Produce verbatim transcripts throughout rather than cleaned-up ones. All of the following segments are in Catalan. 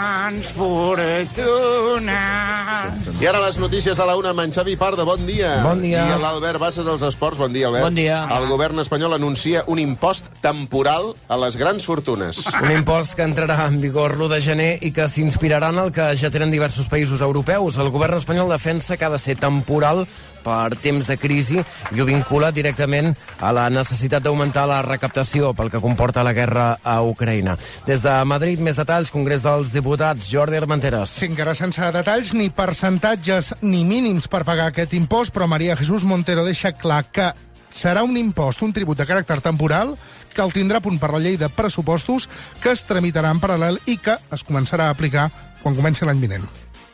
grans fortunes. I ara les notícies a la una amb en Xavi Pardo. Bon dia. Bon dia. I l'Albert Bassas dels Esports. Bon dia, Albert. Bon dia. El govern espanyol anuncia un impost temporal a les grans fortunes. Un impost que entrarà en vigor l'u de gener i que s'inspirarà en el que ja tenen diversos països europeus. El govern espanyol defensa que ha de ser temporal per temps de crisi i ho vincula directament a la necessitat d'augmentar la recaptació pel que comporta la guerra a Ucraïna. Des de Madrid, més detalls, Congrés dels Diputats, Jordi Armenteres. Sí, encara sense detalls ni percentatges ni mínims per pagar aquest impost, però María Jesús Montero deixa clar que serà un impost, un tribut de caràcter temporal, que el tindrà a punt per la llei de pressupostos, que es tramitarà en paral·lel i que es començarà a aplicar quan comenci l'any vinent.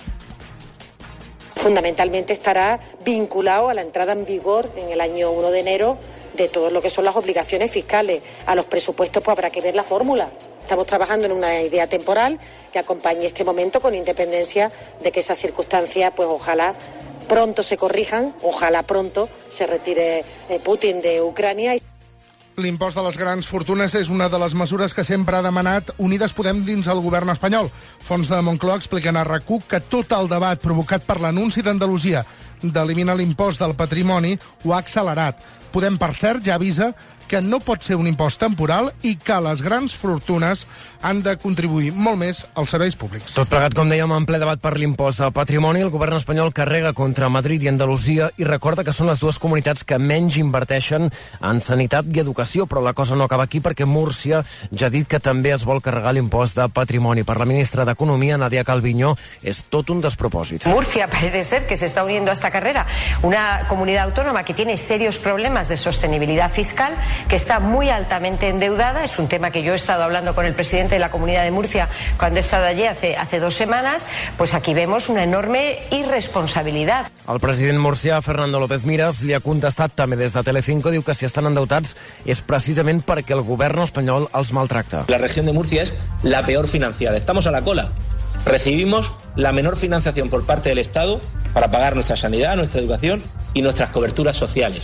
Fundamentalmente estará vinculado a la entrada en vigor en el año uno de enero de todo lo que son las obligaciones fiscales. A los presupuestos pues habrá que ver la fórmula. Estamos trabajando en una idea temporal que acompañe este momento con independencia de que esas circunstancias pues ojalá pronto se corrijan, ojalá pronto se retire Putin de Ucrania. L'impost de les grans fortunes és una de les mesures que sempre ha demanat Unides Podem dins el govern espanyol. Fons de Moncloa expliquen a RAC u que tot el debat provocat per l'anunci d'Andalusia d'eliminar l'impost del patrimoni ho ha accelerat. Podem, per cert, ja avisa que no pot ser un impost temporal i que les grans fortunes han de contribuir molt més als serveis públics. Tot plegat, com dèiem, en ple debat per l'impost al patrimoni, el govern espanyol carrega contra Madrid i Andalusia i recorda que són les dues comunitats que menys inverteixen en sanitat i educació, però la cosa no acaba aquí perquè Múrcia ja ha dit que també es vol carregar l'impost de patrimoni. Per la ministra d'Economia, Nadia Calviño, és tot un despropòsit. Murcia parece ser que se está uniendo a esta carrera, una comunidad autónoma que tiene serios problemas de sostenibilidad fiscal, que está muy altamente endeudada. Es un tema que yo he estado hablando con el presidente de la Comunidad de Murcia cuando he estado allí hace, hace dos semanas. Pues aquí vemos una enorme irresponsabilidad. El president murcià, Fernando López Miras, li ha contestat també des de Telecinco, diu que si estan endeutats és precisament perquè el govern espanyol els maltracta. La región de Murcia es la peor financiada. Estamos a la cola. Recibimos la menor financiación por parte del Estado para pagar nuestra sanidad, nuestra educación y nuestras coberturas sociales.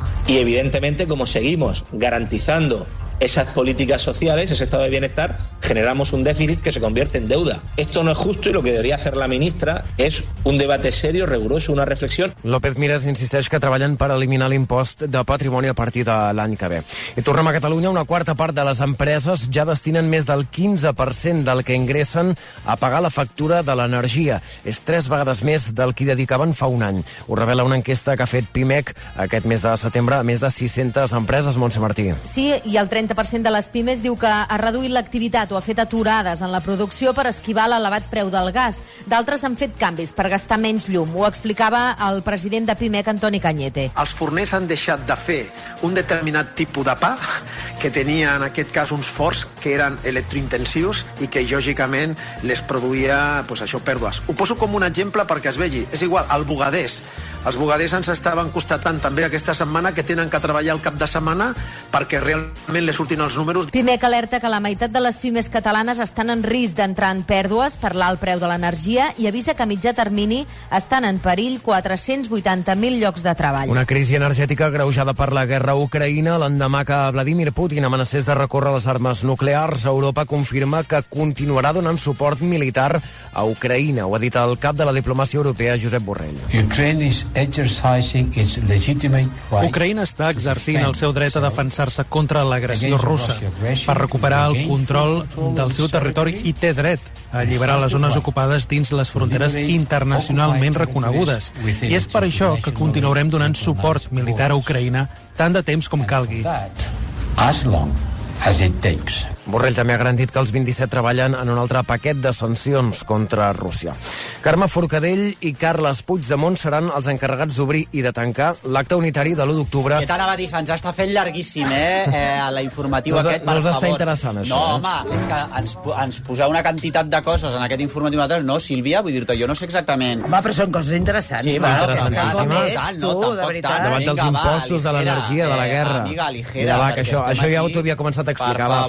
Y evidentemente, como seguimos garantizando esas políticas sociales, ese estado de bienestar, generamos un déficit que se convierte en deuda. Esto no es justo y lo que debería hacer la ministra es un debate serio, riguroso, una reflexión. López Miras insisteix que treballen per eliminar l'impost de patrimoni a partir de l'any que ve. I tornem a Catalunya. Una quarta part de les empreses ja destinen més del quinze per cent del que ingressen a pagar la factura de l'energia. És tres vegades més del que dedicaven fa un any. Ho revela una enquesta que ha fet Pimec aquest mes de setembre a més de sis-centes empreses. Montse Martí. Sí, i el trenta per cent de les pimes diu que ha reduït l'activitat o ha fet aturades en la producció per esquivar l'elevat preu del gas. D'altres han fet canvis per gastar menys llum. Ho explicava el president de Pimec, Antoni Cañete. Els forners han deixat de fer un determinat tipus de pa que tenia en aquest cas uns forns que eren electrointensius i que lògicament les produïa pues, això pèrdues. Ho poso com un exemple perquè es vegi. És igual, el bugaders. Els bugaders ens estaven constatant també aquesta setmana que tenen que treballar el cap de setmana perquè realment les surtin els números. Pimec alerta que la meitat de les pimes catalanes estan en risc d'entrar en pèrdues per l'alt preu de l'energia i avisa que a mitjà termini estan en perill quatre-cents vuitanta mil llocs de treball. Una crisi energètica agreujada per la guerra a Ucraïna. L'endemà que Vladimir Putin amenacés de recórrer les armes nuclears, Europa confirma que continuarà donant suport militar a Ucraïna. Ho ha dit el cap de la diplomàcia europea, Josep Borrell. Ucraïna està exercint el seu dret a defensar-se contra l'agressió russa per recuperar el control del seu territori i té dret a alliberar les zones ocupades dins les fronteres internacionalment reconegudes. I és per això que continuarem donant suport militar a Ucraïna tant de temps com calgui. Borrell també ha garantit que els vint-i-set treballen en un altre paquet de sancions contra Rússia. Carme Forcadell i Carles Puigdemont seran els encarregats d'obrir i de tancar l'acte unitari de l'u d'octubre. Què t'anava a dir? Se'ns està fent llarguíssim, eh? eh a la informatiu no aquest, per no favor. No us està interessant, això, No, eh? home, és que ens, ens poseu una quantitat de coses en aquest informatiu unitari. No, Sílvia, vull dir-te, jo no sé exactament... Home, però són coses interessants. Sí, bueno, interessantíssimes. Tant, no, tampoc tant. Davant dels impostos, de l'energia, de la guerra. Amiga, ligera, Mira, va, que això, això ja ho t'ho havia començat a explicar. Va, Forcadell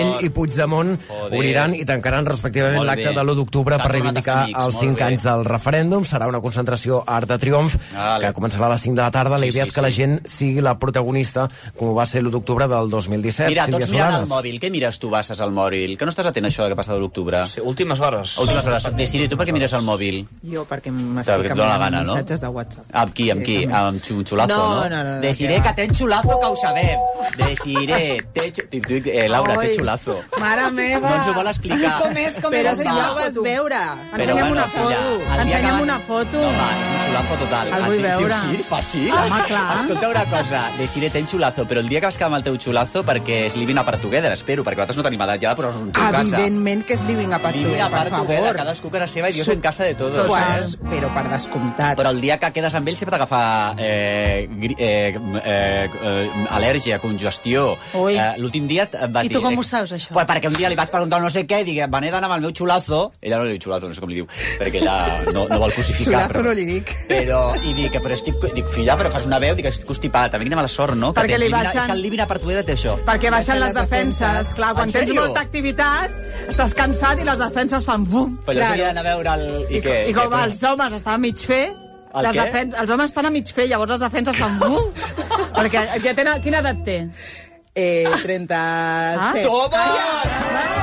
Turull i Puigdemont uniran i tancaran respectivament l'acte de l'u d'octubre per reivindicar els cinc anys del referèndum. Serà una concentració a Arc de Triomf que començarà a les cinc de la tarda. La idea és que la gent sigui la protagonista, com va ser l'u d'octubre del dos mil disset. Mira, tots mirant el mòbil. Què mires tu, Bassas, al mòbil? Que no estàs atent a això que passa de l'octubre? Sí, últimes hores. Últimes hores. Decidi, tu per què mires el mòbil? Jo perquè m'estic enviant missatges de WhatsApp. Amb qui? Amb qui? Amb un xulazo, no? No, no, no. Desiré que té xulazo, que ho sabem. Desiré, té... Eh, Laura, té xulazo. Mare meva. No ens ho vol explicar. Com és, com Però és? si ja ho vas veure. Ensenya'm una foto. Ensenya'm una foto. No, va, és un xulazo total. El vull veure. Sí, fa sí. Home, clar. Escolta una cosa, Desiré, té xulazo, però el dia que vas quedar amb el teu xulazo perquè és living apart together, espero, perquè nosaltres no tenim edat ja de posar-nos un teu a casa. Evidentment que és living apart together, per favor. Cadascú a casa seva i Dios en casa de todos. Pues, però per descomptat. Però el dia que quedes amb ell sempre t'agafa eh, eh, eh, eh, al·lèrgia, congestió. Eh, L'últim dia em va dir... I tu com ho saps, això? Pues perquè un dia li vaig preguntar no sé què, i dic, va anar amb el meu xulazo, ella no li diu xulazo, no sé com li diu, perquè ella no, no vol crucificar. Xulazo no li dic. Però, i dic, però estic, dic, filla, però fas una veu, dic, estic constipat, també que anem a la sort, no? Perquè li baixen... És que el living apart together té això. Perquè baixen les defenses. Clar, quan tens molta activitat, estàs cansat i les defenses fan bum. Però jo queria anar a veure el... I, què? I com els homes estan a mig fer, les defenses, els homes estan a mig fer, llavors les defenses fan bum. Perquè ja tenen... Quina edat té? Eh, trenta-set. Ah? Toma!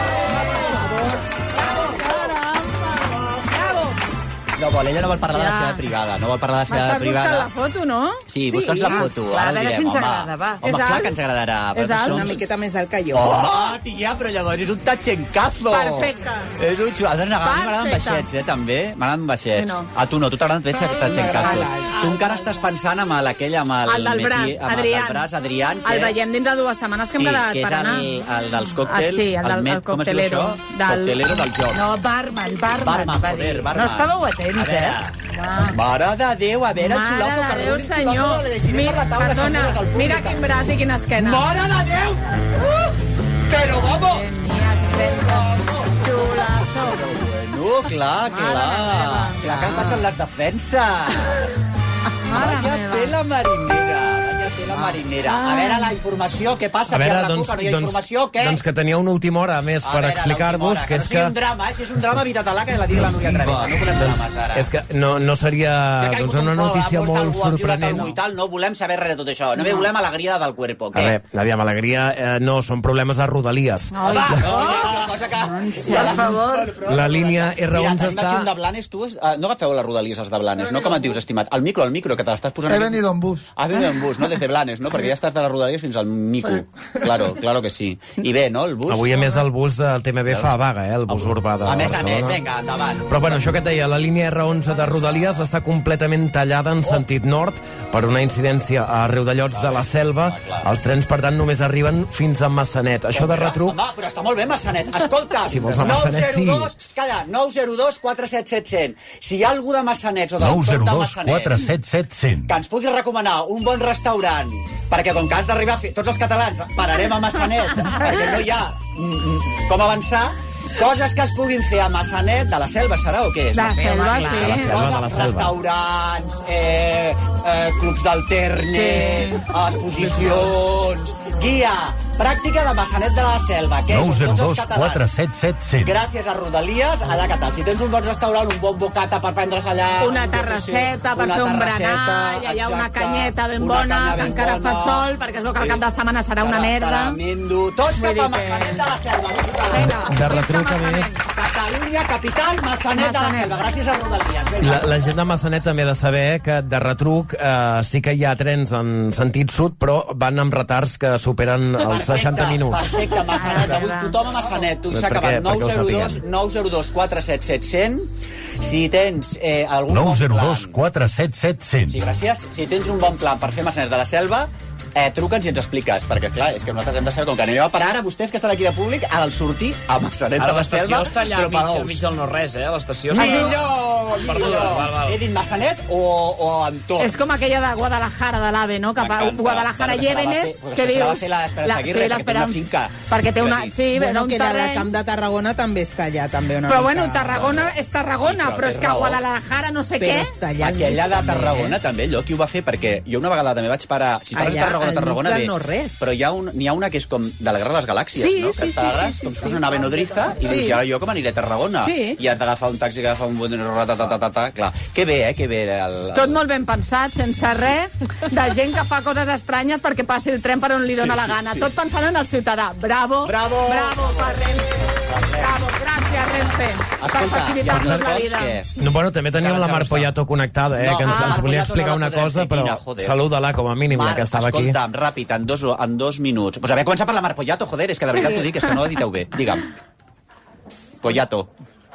No vol, ella no vol parlar ja. de la seva privada, no vol parlar de la seva privada. M'estàs buscant la foto, no? Sí, sí. busca'ns la foto, clar, ara ho direm, si ens home. agrada, va. Home, clar que ens agradarà. És alt, una miqueta més alt que jo. Oh, tia, però llavors és un tachencazo. Perfecte. És un xulo. A mi m'agraden baixets, eh, també. M'agraden baixets. No. A tu no, tu t'agraden tachencazo. Tu encara estàs pensant amb aquell, amb el... El del braç, Adrián. El braç, Adrián. El veiem dins de dues setmanes que hem quedat per anar. Sí, que és el dels còctels. Sí, el coctelero. Coctelero del joc. No, barman, barman. Barman, joder, barman. No estàveu atents, eh? Mare de Déu, a veure, xulazo. Mare de Déu, senyor. Mira, perdona, mira quin braç i quina esquena. Mare de Déu! Però vamos! Xulazo. Bueno, clar, clar. Clar que em passen les defenses. Vaya tela marinera. Vaya tela marinera. A veure, la informació, què passa? A veure, que doncs, no hi ha doncs, informació, què? doncs que tenia una última hora més per explicar-vos que, que és que... No sigui un drama, eh? Si és un drama, evita-te-la, que la digui la Núria Travessa. No volem doncs, drames, ara. És que no, no seria doncs, una notícia molt sorprenent. Tal, no volem saber res de tot això. No, no. volem alegria del cuerpo. Què? A veure, aviam, alegria eh, no, són problemes a Rodalies. No, va, no, cosa que... Per favor. La línia R onze està... Mira, de Blanes, tu, no agafeu les Rodalies, els de Blanes, no? Com et dius, estimat? El micro, el micro, que te l'estàs posant... He venido en bus. Has venido en bus, no? Des de Blanes, no? Perquè ja estàs de les Rodalies fins al mico. Claro, claro que sí. I bé, no? El bus... Avui, a més, el bus del T M B fa vaga, eh? El bus urbà de Barcelona. A més a més, vinga, endavant. Però, bueno, això que et deia, la línia R onze de Rodalies està completament tallada en sentit nord per una incidència a Riudellots de la Selva. Els trens, per tant, només arriben fins a Massanet. Això de retruc... Home, però està molt bé, Massanet. Escolta, si vols a Massanet, sí. Calla, nou zero dos quatre set set zero zero. Si hi ha algú de Massanet o de l'entorn de Massanet... nou zero dos quatre set set zero zero. Que ens pugui recomanar un bon restaurant, perquè com que has d'arribar a fer... Tots els catalans pararem a Massanet, perquè no hi ha com avançar. Coses que es puguin fer a Massanet de la Selva, serà o què és? De la Selva, sí. De la Selva, de la Selva. Restaurants, eh, eh, clubs d'alterne, sí. exposicions... Guia pràctica de Massanet de la Selva, que nou zero és tots dos els catalans. quatre set set zero. Gràcies a Rodalies, allà que tal. Si tens un bon restaurant, un bon bocata per prendre's allà... Una terrasseta per fer un berenar, i allà una canyeta ben bona, que encara fa sol, perquè es veu que el cap de setmana serà una merda. Tremendo. Tots cap a Massanet de la Selva. De retruc, a més... Catalunya, capital, Massanet de la Selva. Gràcies a Rodalies. La, la gent de Massanet també ha de saber que de retruc eh, sí que hi ha trens en sentit sud, però van amb retards que superen els seixanta minuts. Perfecte, Massanet. Avui tothom a Massanet. Tu s'ha acabat nou zero dos quatre set set zero zero. Si tens eh, algun nou zero bon dos quatre set set zero zero. Sí, gràcies. Si tens un bon plan per fer Massanet de la Selva, eh, truca'ns i ens expliques, perquè clar, és que nosaltres hem de saber com que anem a parar ara, vostès que estan aquí de públic, al sortir a Massanet de la Selva, està allà però mig, mig del no-res, eh? L'estació està... Millor! Millor! He dit Massanet o, o entorn? És com aquella de Guadalajara, de l'AVE, no? Cap a Guadalajara Llévenes, que dius... Sí, l'Esperanza, perquè té una... Sí, bueno, un que la terreny... de Camp de Tarragona també està allà, també una però mica... bueno, Tarragona és Tarragona, però és que Guadalajara no sé què... Aquella de Tarragona també, allò, qui ho va fer? Perquè jo una vegada també vaig parar... Si parles de Tarragona Barcelona, Tarragona, del bé. no res. Però hi ha, un, n'hi ha una que és com de la Guerra de les Galàxies, Sí, no? sí, Que sí, t'agrada, sí, sí, com si sí. fos una nave nodriza, i Sí. dius, i ara jo com aniré a Tarragona? Sí. I has d'agafar un taxi, agafar un... Ratatatatata. Clar, que bé, eh, que bé. El, el... Tot molt ben pensat, sense res, de gent que fa coses estranyes perquè passi el tren per on li dóna Sí, la sí, gana. sí. Tot pensant en el ciutadà. Bravo. Bravo. Bravo per Renfe. Bravo, gràcies, Renfe, per Escolta, i facilitar-nos els la esports, vida. què? No, bueno, també teníem Encara la Mar està. Poyato connectada, eh, No, que ens, ah, ens Mar volia Poyato explicar no la una podrem cosa, fer, però quina, joder. saluda-la com a mínim, ja que estava aquí. escolta'm, ràpid, en dos, en dos minuts. Pues haver començat per la Mar Poyato, joder, és que de veritat t'ho dic, és que no ho editeu bé. Digue'm. Poyato.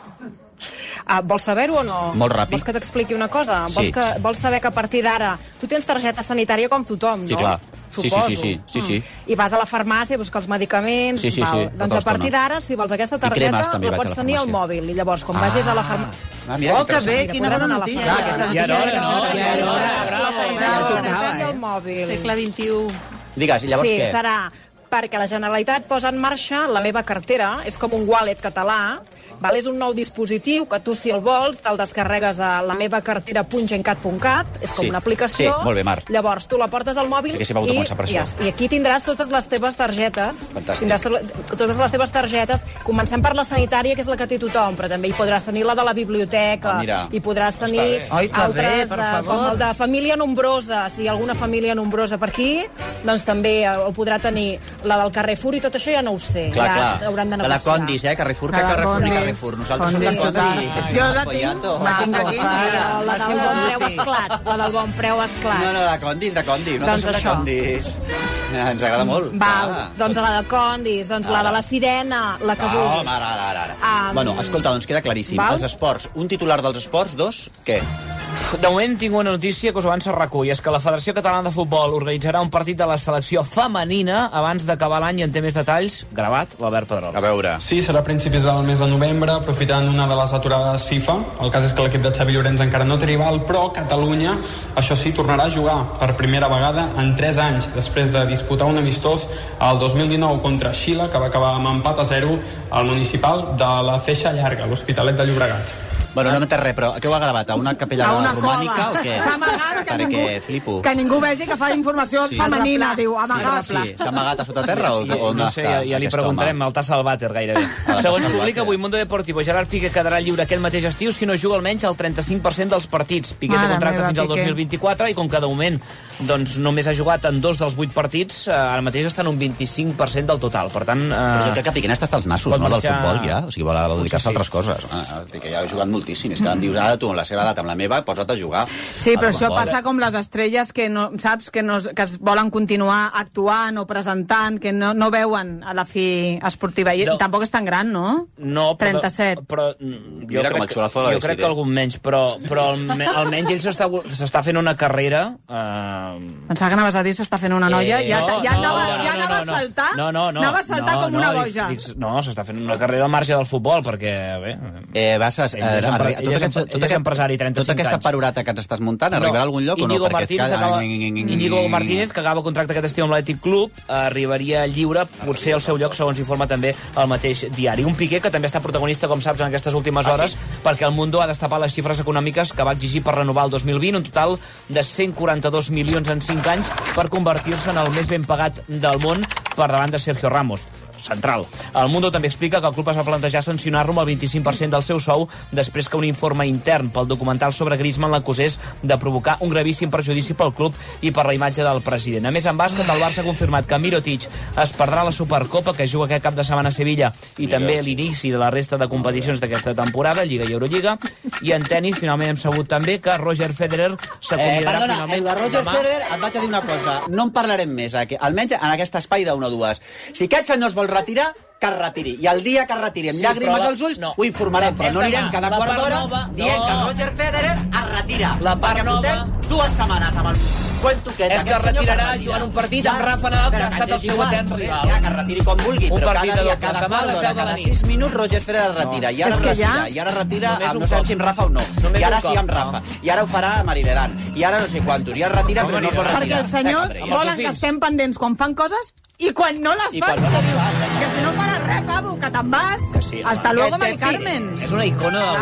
Uh, vols saber-ho o no? Molt ràpid. Vols que t'expliqui una cosa? Sí. Vols, que, vols saber que a partir d'ara tu tens targeta sanitària com tothom, Sí, no? clar. Sí, sí, Suposo. sí, sí, sí, sí. Mm. I vas a la farmàcia a buscar els medicaments... Sí, sí, val. sí, Doncs tota a partir l'estona. d'ara, si vols aquesta I cremes, targeta, també, la vaig a pots la tenir al farmàcia. mòbil. I llavors, quan vagis a la farmàcia... Ah, mira, Oh, que bé, quina bona notícia. Clar, aquesta Ja era hora, no? Ja era hora. Ja tocava, al eh? mòbil. Segle vint-i-u. Digues, i llavors sí, què? serà perquè la Generalitat posa en marxa la meva cartera, és com un wallet català, val? És un nou dispositiu que tu, si el vols, te'l descarregues a la meva cartera punt gencat punt cat, és com Sí, una aplicació. sí, molt bé, Marc. Llavors, tu la portes al mòbil Perquè s'hi va i, autocomençar per i, això. ja- i aquí tindràs totes les teves targetes. Fantàstic. Tindràs to- totes les teves targetes. Comencem per la sanitària, que és la que té tothom, però també hi podràs tenir la de la biblioteca, Ah, mira. i podràs tenir bé. Ai, que bé, altres, per eh, favor. com el de família nombrosa. Si hi ha alguna família nombrosa per aquí, doncs també eh, el podrà tenir. La del Carrefour i tot això ja no ho sé. Clar, ja clar. hauran de De la negociar. Condis, eh? Carrefour, que La de Carrefour ni Condis. Carrefour. Nosaltres som Condis, de Condis. total. Jo la tinc, Poyato. la tinc aquí. La, la del bon preu esclat. La del bon preu esclat. No, no, de Condis, de Condis. Nosaltres Doncs som de això. Condis. Eh, Ens agrada molt. Val, Ah. doncs la de Condis, doncs la Ara. de la Sirena, la que Ah, vulguis. home, ara, ara, ara. Um, Bueno, escolta, doncs queda claríssim. val? Els esports, un titular dels esports, dos, què? De moment tinc una notícia que us avança RAC1, i és que la Federació Catalana de Futbol organitzarà un partit de la selecció femenina abans d'acabar l'any, i en té més detalls, gravat, l'Albert Pedrol. A veure. Sí, serà a principis del mes de novembre, aprofitant una de les aturades FIFA. El cas és que l'equip de Xavi Llorenç encara no té rival, però Catalunya, això sí, tornarà a jugar per primera vegada en tres anys, després de disputar un amistós el dos mil dinou contra Xile, que va acabar amb empat a zero al municipal de la Feixa Llarga, l'Hospitalet de Llobregat. Bueno, no m'entès res, però què ho ha gravat? A una capella A una romànica cova. o què? S'ha amagat que Perquè ningú- flipo. Que ningú vegi que fa informació Sí. femenina, diu, amagat. Sí, s'ha amagat a sota terra o, o on no sé, està ja, ja li aquest preguntarem, home? el tassa al vàter gairebé. Ah, Segons tassa al publica vàter. avui Mundo Deportivo, Gerard Piqué quedarà lliure aquest mateix estiu si no juga almenys el trenta-cinc per cent dels partits. Piqué té Mare contracte meva, fins al Piqué. dos mil vint-i-quatre i com que de moment doncs, només ha jugat en dos dels vuit partits, eh, ara mateix està en un vint-i-cinc per cent del total. Per tant, eh, Però jo crec que Piqué n'està hasta els nassos, pot no, del marxar- futbol, ja. O sigui, vol dedicar-se sí. a altres coses. Ah, Piqué ja ha jugat moltíssim. És que em dius, ara tu, amb la seva edat, amb la meva, posa't a jugar. Sí, però a això futbol. passa com les estrelles que, no, saps, que, no, que es volen continuar actuant o presentant, que no, no veuen a la fi esportiva. I No. tampoc és tan gran, no? no, però, trenta-set. però mm, jo Mira, com crec, el xulazo de la jo crec Desiree. que algun menys, però, però alme- almenys ell s'està s'està fent una carrera eh, Pensava que anaves a dir s'està fent una noia. Eh, ja no, ja no, anava, no, ja no, anava no, a saltar? no, no, no, anava a saltar no, com una no, boja. Dic, dic, no, s'està fent una carrera al marge del futbol, perquè, bé... Eh, Bassas, Ell és, empre, arri- ell tot és, aquest- empre, tot ell és aquest- empresari, trenta-cinc Tota aquesta anys. perorata que ens estàs muntant arribarà a algun lloc o no? Íñigo Perquè Martínez, cada- acaba, Íñigo Martínez, que acaba contracte aquest estiu amb l'Atlètic Club, arribaria lliure, potser al seu lloc, segons informa també el mateix diari. Un Piqué que també està protagonista, com saps, en aquestes últimes Ah, hores, sí? perquè el Mundo ha destapat les xifres econòmiques que va exigir per renovar el dos mil vint, un total de cent quaranta-dos milions en cinc anys per convertir-se en el més ben pagat del món per davant de Sergio Ramos, central. El Mundo també explica que el club es va plantejar sancionar-lo amb el vint-i-cinc per cent del seu sou després que un informe intern pel documental sobre Griezmann l'acusés de provocar un gravíssim perjudici pel club i per la imatge del president. A més, en bàsquet, el Barça ha confirmat que Mirotic es perdrà la Supercopa que juga aquest cap de setmana a Sevilla i també l'inici de la resta de competicions d'aquesta temporada, Lliga i Eurolliga. I en tenis, finalment hem sabut també que Roger Federer Eh, s'acomiadarà perdona, finalment el de Roger demà. Federer, et vaig a dir una cosa. No en parlarem més, aquí, almenys en aquest espai d'una o dues. Si aquest senyor es vol retirar, que es retiri. I el dia que es retiri amb Sí, llàgrimes però la- als ulls, no. ho informarem. Però És no anirem demà. cada La quart part d'hora nova, dient no. que Roger Federer es retira. La part Perquè nova- portem dues setmanes amb el cuento aquest. És que Aquest senyor retirarà retira. jugant un partit amb Rafa Nadal, que Però ha estat ens el és seu igual, etern joder, rival. Ja, que es retiri com vulgui, Un però partit cada de dia, dobles, cada demà a quart les d'hora, deu de la cada nit. sis minuts, Roger Federer es retira. I ara És que retira, ja- i ara retira, Només amb, un no sé cop. si amb Rafa o no. Només I ara un sí cop, amb Rafa. I ara ho farà a Marileran. I ara no sé quantos. I ara retira, però no es vol Perquè retirar. els senyors Eh, volen els que dofins. estem pendents quan fan coses i quan no les I fan. quan no les fan, Que si no faràs res, pavo, que te'n vas. Que sí, home. Hasta luego, Que te Mari Carmen. És una icona del, Clar.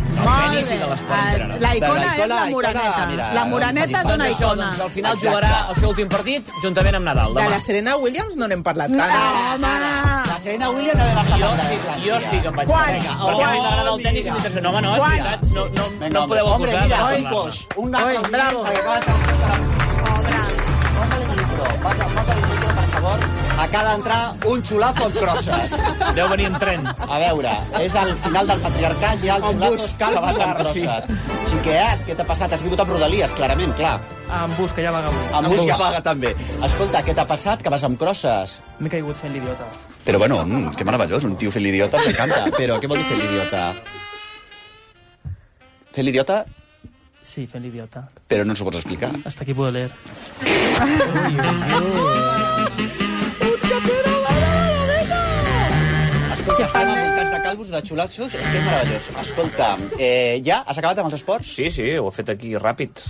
tenis i de l'esport en general. La icona és la Moreneta. La Moreneta és una icona. Doncs al final jugarà el seu últim partit juntament amb Nadal. De la Serena Williams no n'hem parlat tant. Home! La Serena Williams no ve bastant. Jo sí, jo sí que em vaig parlar. Perquè a mi m'agrada el tenis i m'interessa. No, home, no, és veritat. No, no, no em podeu acusar de parlar-ne. Un bravo. Posa-li micro, per favor. Acaba d'entrar un xulazo amb crosses. Deu venir en tren. A veure, és al final del patriarcat, hi ha el xulazo calvat amb crosses. Xiqueat, què t'ha passat? Has vingut amb Rodalies, clarament, clar. Amb bus, que ja vaga avui. Amb bus, que vaga també. Escolta, què t'ha passat? Que vas amb crosses? M'he caigut fent l'idiota. Però bueno, mm, que meravellós, un tio fent l'idiota, m'encanta. Però què vol dir fer l'idiota? Fer l'idiota? Sí, fent l'idiota. Però no ens ho pots explicar. Hasta aquí puedo leer. Escolta, estem envoltats de calvos, de xulachos, és que és meravellós. Escolta, eh, ja? Has acabat amb els esports? Sí, sí, ho he fet aquí ràpid.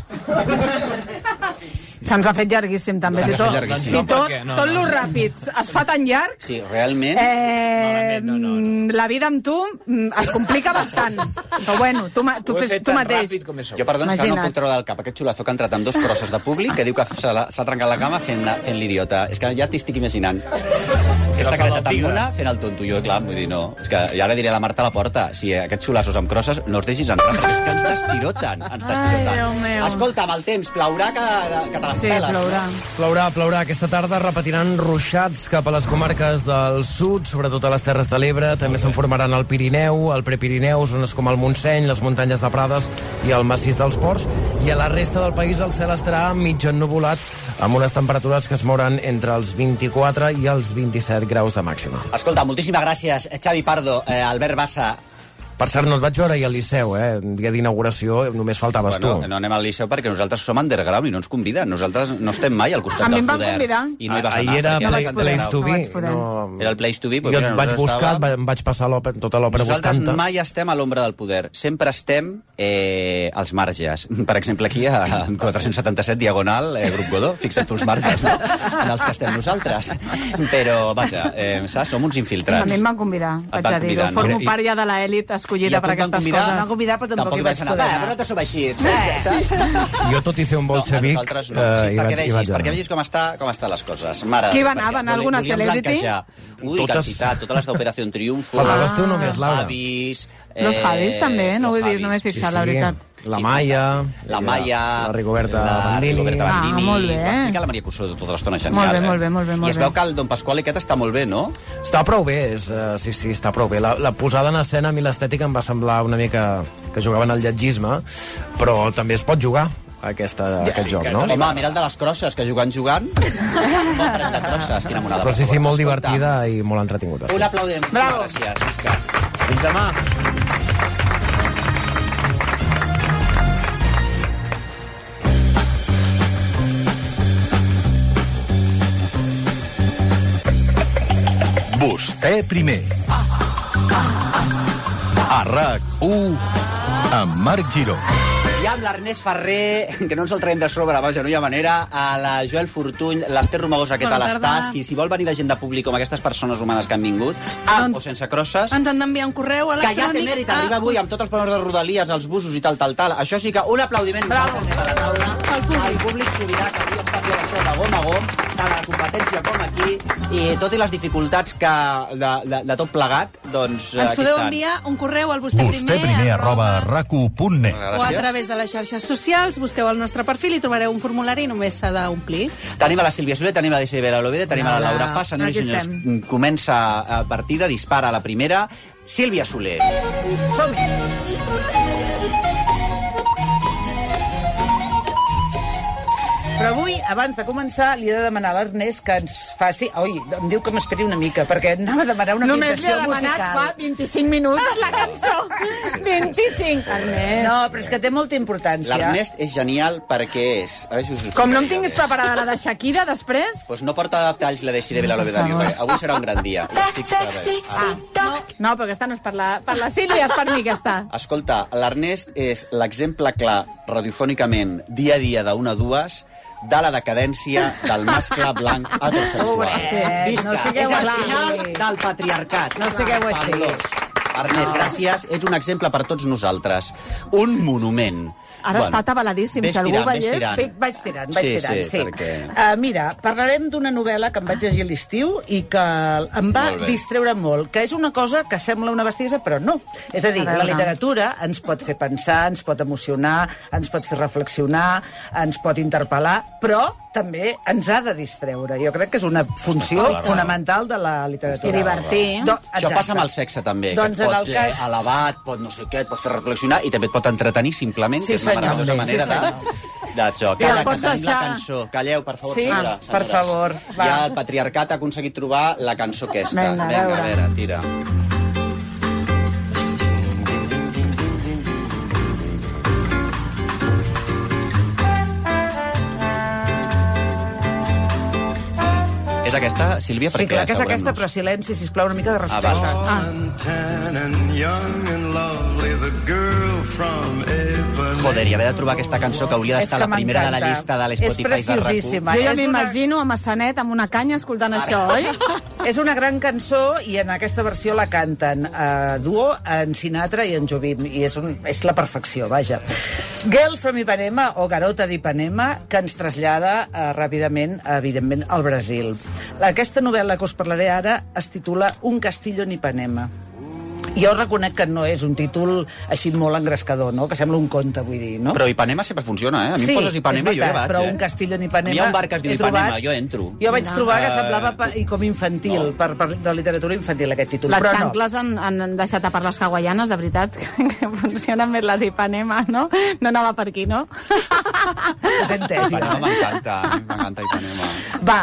Se'ns ha fet llarguíssim, també. Si tot, si tot, no, tot lo ràpid es fa tan llarg... Sí, realment... Eh, no, no, no. La vida amb tu es complica bastant. Però bueno, tu, tu, fes, tu mateix. Jo, perdona, és que no puc treure del cap aquest xulazo que ha entrat amb dos crosses de públic que diu que s'ha trencat la cama fent, fent l'idiota. És que ja t'hi estic imaginant. Aquesta careta tan bona fent el tonto. Jo, clar, vull dir, no. És que ja ara diré a la Marta a la porta, si aquests xulassos amb crosses no els deixis entrar, perquè és que ens despiroten. Ens despiroten. Escolta, amb el temps, plaurà que, que te les Sí, peles. plourà. Plourà, plourà. Aquesta tarda repetiran ruixats cap a les comarques del sud, sobretot a les Terres de l'Ebre. També se'n formaran al Pirineu, al Prepirineu, zones com el Montseny, les muntanyes de Prades i el massís dels Ports. I a la resta del país el cel estarà mig ennuvolat, amb unes temperatures que es mouran entre els vint-i-quatre i els vint-i-set graus de màxima. Escolta, moltíssimes gràcies, Xavi Pardo, eh, Albert Bassa. Per cert, no et vaig veure ahir al Liceu, eh? Dia d'inauguració, només faltaves bueno, tu. No anem al Liceu perquè nosaltres som underground i no ens conviden. Nosaltres no estem mai al costat A mi del em van poder. convidar. I no hi vas anar. Ahir era perquè Play, eres Place to underground. Be. No... Era el Place to Be. Jo et vaig buscar, estava... em vaig passar tota l'òpera Nosaltres buscant-te. mai estem a l'ombra del poder. Sempre estem eh, als marges. Per exemple, aquí a quatre-cents setanta-set Diagonal, eh, Grup Godó. Fixa't tu els marges, no? En els que estem nosaltres. Però, vaja, eh, saps? Som uns infiltrats. A mi em van convidar, vaig a dir. Jo formo part ja de l'elit escollida per aquestes coses. Em van convidar, però tampoc hi vaig anar. Va, però no som així. Jo tot i fer un bolxevic no, no. Sí, eh, hi perquè vaig, vegis, hi vaig perquè anar. vegis com està, com estan les coses. Mare, Qui va anar? Va anar alguna celebrity? Ui, Totes... quantitat, totes les d'Operació Triunfo. Faltaves tu només, Laura. Javis... Eh, los Javis també, no ho he vist, no m'he fixat, sí, sí. La veritat. La Maia, la Maia, la Rigoberta la Bandini. Rigoberta Bandini. Ah, molt bé. Va explicar la Maria Cussó tota l'estona genial. Molt bé, molt bé, molt bé. I es veu que el Don Pasquale aquest està molt bé, no? Està prou bé, és, uh, sí, sí, està prou bé. La, la posada en escena, a mi l'estètica em va semblar una mica que jugaven al lletgisme, però també es pot jugar aquesta, ja, aquest sí, joc, no? Home, mira el de les crosses, que jugant, jugant. Un parell de crosses, quina monada. Però sí, sí, molt divertida i molt entretinguda. Un aplaudiment. Bravo. Gràcies, Isca. Fins demà. Vostè primer. A RAC u amb Marc Giró. I amb l'Ernest Ferrer, que no ens el traiem de sobre, vaja, no hi ha manera, a la Joel Fortuny, l'Ester Romagosa, què tal estàs? I si vol venir la gent de públic com aquestes persones humanes que han vingut, amb doncs, o sense crosses... Ens han d'enviar un correu electrònic... Que ja té mèrit, arriba avui amb tots els problemes de Rodalies, els busos i tal, tal, tal. Això sí que un aplaudiment Bravo. a la taula, al públic, al públic sobirà, que avui està fent això de gom a gom, tant a la competència com aquí, i tot i les dificultats que de, de, de tot plegat, doncs Ens aquí podeu estan. enviar un correu al vostè, Vostè primer arroba rac u punt net. o a través de les xarxes socials, busqueu el nostre perfil i trobareu un formulari i només s'ha d'omplir. Tenim a la Sílvia Soler, tenim a la Isabel Lovede, tenim a la Laura Fa, senyors i Aquí senyors. estem. Comença a partida, dispara a la primera. Sílvia Soler. Som-hi! Però avui, abans de començar, li he de demanar a l'Ernest que ens faci... Oi, em diu que m'esperi una mica, perquè anava a demanar una Només li ambientació ha demanat musical. fa vint-i-cinc minuts la cançó. vint-i-cinc, Ernest. No, però és que té molta importància. L'Ernest és genial perquè és... A veure si us ho Com no em explico tinguis bé. preparada la de Shakira, després... Pues no porta detalls la de Xire Vilaloveda. Avui serà un gran dia. Ho estic sabent. Ah, no, no, però aquesta no és per la, per la Sílvia, és per mi, aquesta. Escolta, l'Ernest és l'exemple clar, radiofònicament, dia a dia d'una a dues, de la decadència del mascle blanc heterosexual. Pobret, Visca, no sigueu és el així. final del patriarcat. No sigueu així. Fabulós. Ernest, gràcies. Ets un exemple per tots nosaltres. Un monument. Ara bueno, està atabaladíssim, si algú veiés... Sí, vaig tirant, vaig sí, tirant, sí. sí. Perquè... Uh, mira, parlarem d'una novel·la que em vaig llegir a l'estiu i que em va distreure molt, que és una cosa que sembla una bestiesa, però no. És a dir, la literatura ens pot fer pensar, ens pot emocionar, ens pot fer reflexionar, ens pot interpel·lar, però també ens ha de distreure. Jo crec que és una funció sí, fonamental de la literatura. I divertir. Do, Això passa amb el sexe, també, doncs que et pot en el cas... elevar, et pot no sé què, et pot fer reflexionar i també et pot entretenir simplement, sí, que és una meravellosa manera sí, de... d'això. Calla, que tenim la cançó. Calleu, per favor, sí? senyora. Ah, per favor. Va. Ja el patriarcat ha aconseguit trobar la cançó aquesta. Vinga, Vinga, a veure, tira. És aquesta, Sílvia? Sí, clar que és aquesta, però silenci, sisplau, una mica de respecte. Ah, Joder, i haver de trobar aquesta cançó que hauria d'estar la primera de la llista de l'Spotify de RAC u. Jo ja m'imagino a Massanet amb una canya escoltant això, oi? És una gran cançó i en aquesta versió la canten a duo en Sinatra i en Jobim, i és, un, és la perfecció, vaja. Girl from Ipanema, o Garota d'Ipanema, que ens trasllada uh, ràpidament, evidentment, al Brasil. Aquesta novel·la que us parlaré ara es titula Un castillo en Ipanema. Jo reconec que no és un títol així molt engrescador, no? Que sembla un conte, vull dir, no? Però Ipanema sempre funciona, eh? A mi sí, em poses Ipanema i jo ja vaig, però eh? un castillo en Ipanema... Hi ha un bar que es diu Ipanema, jo entro. Jo vaig no. trobar que semblava pa, i com infantil, no. per, per, de literatura infantil, aquest títol. Les però xancles no. han, han deixat a part les hawaianes, de veritat, que funcionen més les Ipanema, no? No anava per aquí, no? Ipanema m'encanta, m'encanta Ipanema. Va,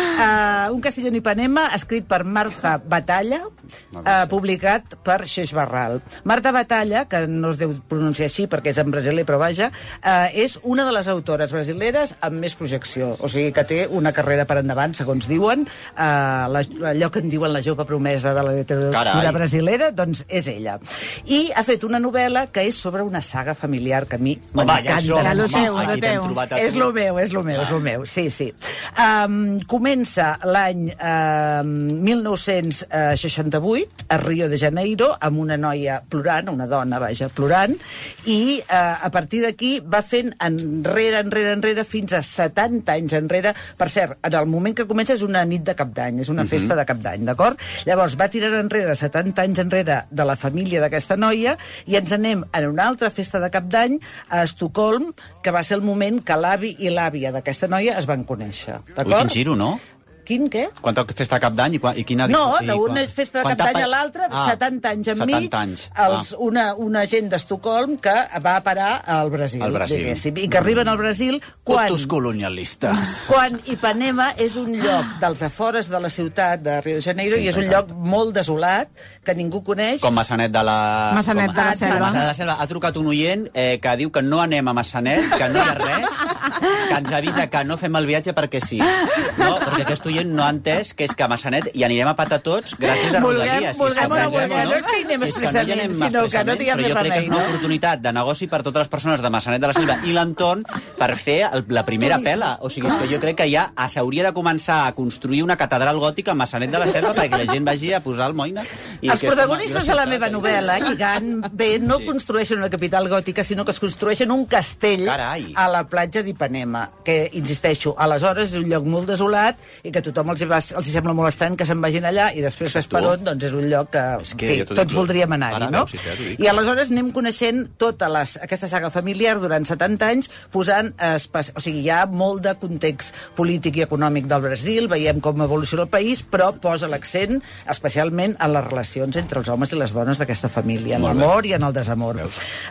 uh, Un castillo en Ipanema, escrit per Marta Batalla, uh, publicat per Xeix Barral. Marta Batalla, que no es deu pronunciar així perquè és en brasiler, però vaja, eh, és una de les autores brasileres amb més projecció. O sigui, que té una carrera per endavant, segons diuen. Eh, la, allò que en diuen la jove promesa de la literatura Carai. brasilera, doncs és ella. I ha fet una novel·la que és sobre una saga familiar que a mi m'encanta. Lo teu, lo teu. És lo meu, és lo meu, és lo meu. Sí, sí. Um, comença l'any uh, mil nou-cents seixanta-vuit a Rio de Janeiro amb una noia plorant, una dona, vaja, plorant, i eh, a partir d'aquí va fent enrere, enrere, enrere, fins a setanta anys enrere. Per cert, en el moment que comença és una nit de cap d'any, és una uh-huh. festa de cap d'any, d'acord? Llavors va tirar enrere, setanta anys enrere, de la família d'aquesta noia, i ens anem a una altra festa de cap d'any a Estocolm, que va ser el moment que l'avi i l'àvia d'aquesta noia es van conèixer, d'acord? Ui, quin giro, no? Quin què? Quanta festa de cap d'any i, i quina... No, d'una festa de cap d'any a l'altra, ah, setanta anys enmig, anys. Els, ah. una, una gent d'Estocolm que va a parar al Brasil, al Brasil. I que arriben al Brasil quan... Putos colonialistes. Quan Ipanema és un lloc dels afores de la ciutat de Rio de Janeiro sí, i és un lloc molt desolat, que ningú coneix. Com Massanet de la... Massanet de la Selva. Massanet de la Selva. Ha trucat un oient eh, que diu que no anem a Massanet, que no hi ha res, que ens avisa que no fem el viatge perquè sí. No, perquè aquest oient no ha entès que és que a Massanet hi anirem a patar tots gràcies a Rodalies. Volguem, volguem, volguem. No és que hi anem expressament, sinó que no tinguem més remei. Però jo crec que és una oportunitat de negoci per totes les persones de Massanet de la Selva i l'entorn per fer el, la primera pela. O sigui, és que jo crec que ja s'hauria de començar a construir una catedral gòtica a Massanet de la Selva perquè la gent vagi a posar el moïna. Els protagonistes de la meva novel·la, lligant bé, no sí. construeixen una capital gòtica, sinó que es construeixen un castell Carai. a la platja d'Ipanema, que, insisteixo, aleshores és un lloc molt desolat i que tothom els hi, va, els hi sembla molt estrany que se'n vagin allà i després fes per on, doncs és un lloc que, que fi, tots voldríem anar-hi, no? Sí, I aleshores anem coneixent tota les, aquesta saga familiar durant setanta anys, posant, espai, o sigui, hi ha molt de context polític i econòmic del Brasil, veiem com evoluciona el país, però posa l'accent especialment en les relacions entre els homes i les dones d'aquesta família, en l'amor i en el desamor.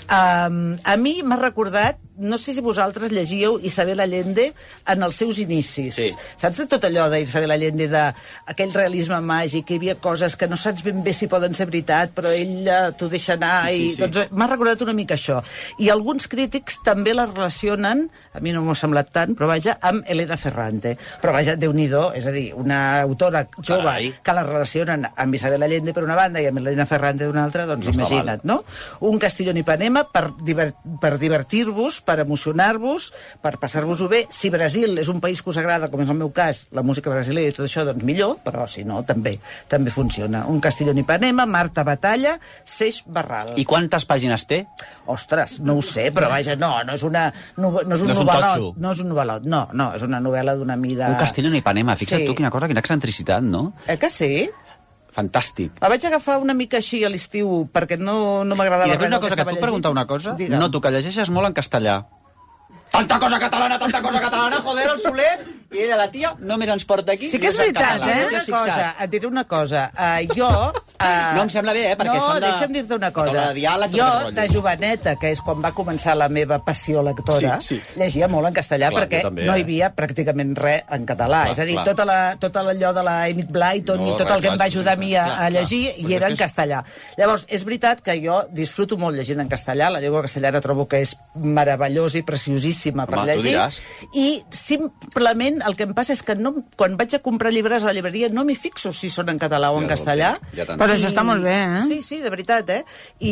Um, a mi m'ha recordat, no sé si vosaltres llegíeu Isabel Allende en els seus inicis. Sí. Saps de tot allò d'Isabel Allende, d'aquell realisme màgic, que hi havia coses que no saps ben bé si poden ser veritat, però ell t'ho deixa anar, sí, sí, i sí. Doncs m'ha recordat una mica això. I alguns crítics també la relacionen, a mi no m'ho ha semblat tant, però vaja, amb Elena Ferrante. Però vaja, Déu-n'hi-do, és a dir, una autora jove Carai. que la relacionen amb Isabel Allende per una banda i amb Elena Ferrante d'una altra, doncs no imagina't, no? Un castillo en Ipanema per, diver per divertir-vos, per emocionar-vos, per passar-vos-ho bé. Si Brasil és un país que us agrada, com és el meu cas, la música brasileña i tot això, doncs millor, però si no, també també funciona. Un Castillo en Ipanema, Marta Batalla, Seix Barral. I quantes pàgines té? Ostres, no ho sé, però vaja, no, no és una no, no és un no és un novel·lot, totxo. no és un novel·lot, no, no, és una novel·la d'una mida... Un Castillo en Ipanema, fixa't Sí. tu, quina cosa, quina excentricitat, no? Eh que sí? Fantàstic. La vaig agafar una mica així a l'estiu, perquè no, no m'agradava I res després una del cosa, que et estava puc preguntar una cosa? Digue'm. No, tu que llegeixes molt en castellà. Tanta cosa catalana, tanta cosa catalana, joder, el Soler, i ella, la tia, només ens porta aquí. Sí que i és en veritat, català. eh? T'hi Una has fixat? cosa, et diré una cosa. Uh, jo... Uh, No em sembla bé, eh, perquè no, s'han de- deixa'm dir-te una cosa. taula de diàleg, Jo, tots els de rotllos. joveneta, que és quan va començar la meva passió lectora, Sí, sí. llegia molt en castellà, Clar, perquè jo també, no hi eh? havia pràcticament res en català. Clar, és a dir, clar. tota la, tot allò de la Enid Blyton No, i tot res, el que em va res, ajudar a mi a, clar, a llegir, clar. i Però era és en que és- castellà. Llavors, és veritat que jo disfruto molt llegint en castellà, la llengua castellana trobo que és meravellosa i preciosíssima per Home, tu llegir, diràs. i simplement el que em passa és que no, quan vaig a comprar llibres a la llibreria no m'hi fixo si són en català o en Ja castellà. t'entenc, ja t'entenc. Però això està molt bé, eh? Sí, sí, de veritat, eh?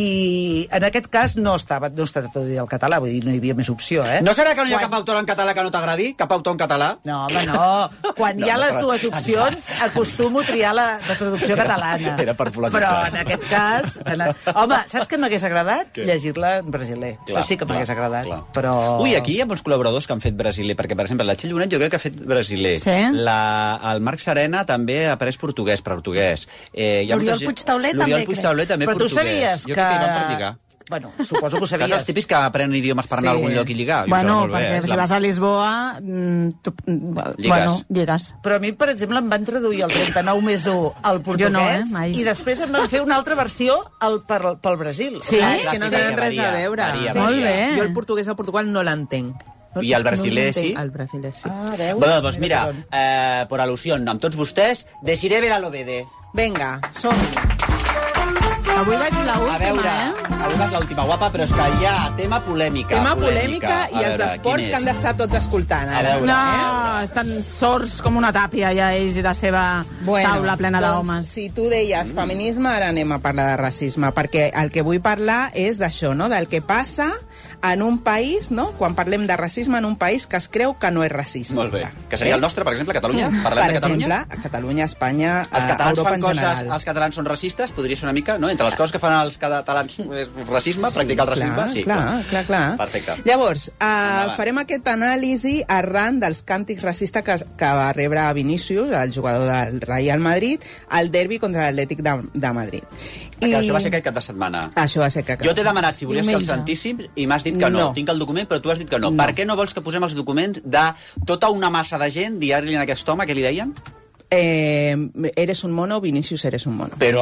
I en aquest cas no estava, no estava tot el català, vull dir, no hi havia més opció, eh? No serà que no hi ha Quan- cap autor en català que no t'agradi? Cap autor en català? No, home, no. Quan No, hi ha no, les però- dues opcions, acostumo a triar la, la traducció catalana. Era per polemitzar. Però en aquest cas... En... Home, saps què m'hagués agradat? Què? Llegir-la en brasiler. Clar, Això sí que clar, m'hagués agradat. clar. Però... Ui, aquí hi ha molts col·laboradors que han fet brasiler, perquè, per exemple, la Txell Bonet jo crec que ha fet brasiler. Sí. La, el Marc Serena també ha après portuguès, per portuguès. Eh, hi ha L'Oriol molta gent- Puigtaulet també, L'Oriol crec. Puigtaulet també Però tu portuguès. sabies jo que... crec que hi van per lligar. Bueno, suposo que ho Saps sabies. els típics que aprenen idiomes per anar Sí. a algun lloc i lligar? Jo em Bueno, sembla molt bé, perquè eh? si La- vas a Lisboa... mm, Tu, Lligues. Bueno, lligues. Però a mi, per exemple, em van traduir el trenta-nou més u al portuguès Jo no, eh, mai. i després em van fer una altra versió al, per, pel Brasil. Sí? O És sigui, que no sí, tenen que res a varia, veure. varia, Molt varia. bé. Jo el portuguès a Portugal no l'entenc. No, I el és que brasiler, no l'entenc. sí? El brasiler, sí. Ah, veus? Bueno, doncs mira, eh, por al·lusió, amb tots vostès, deixaré ver a l'Ovede. Vinga, som-hi. Avui vaig l'última, A veure, eh? avui vas l'última guapa, però és que hi ha tema polèmica. Tema polèmica A i els veure, d'esports quin que han és? d'estar tots escoltant. A Ara. veure. No, estan sords com una tàpia ja ells i la seva taula plena doncs, d'homes. si tu deies feminisme, ara anem a parlar de racisme, perquè el que vull parlar és d'això, no? Del que passa en un país, no? Quan parlem de racisme en un país que es creu que no és racista. Molt bé. Que seria el nostre, per exemple, Catalunya? Parlem Per de Catalunya? exemple, a Catalunya, a Espanya, Els a catalans Europa fan en coses, general. els catalans són racistes, podria ser una mica, no? Entre les coses que fan els catalans és racisme, practicar el racisme, clar, sí. clar, clar, clar. Perfecte. Llavors, uh, Endavant. farem aquest anàlisi arran dels càntics racistes que, que va rebre Vinícius, el jugador del Real Madrid, al derbi contra l'Atlètic de, de Madrid. I... Això va ser aquest cap de setmana. Això va ser aquest cap Jo t'he demanat si volies que el Diumenge. sentíssim i m'has dit que no. No. Tinc el document, però tu has dit que no. No. Per què no vols que posem els documents de tota una massa de gent, dir-li a aquest home, què li deien? Eh, eres un mono, Vinícius, eres un mono. Però...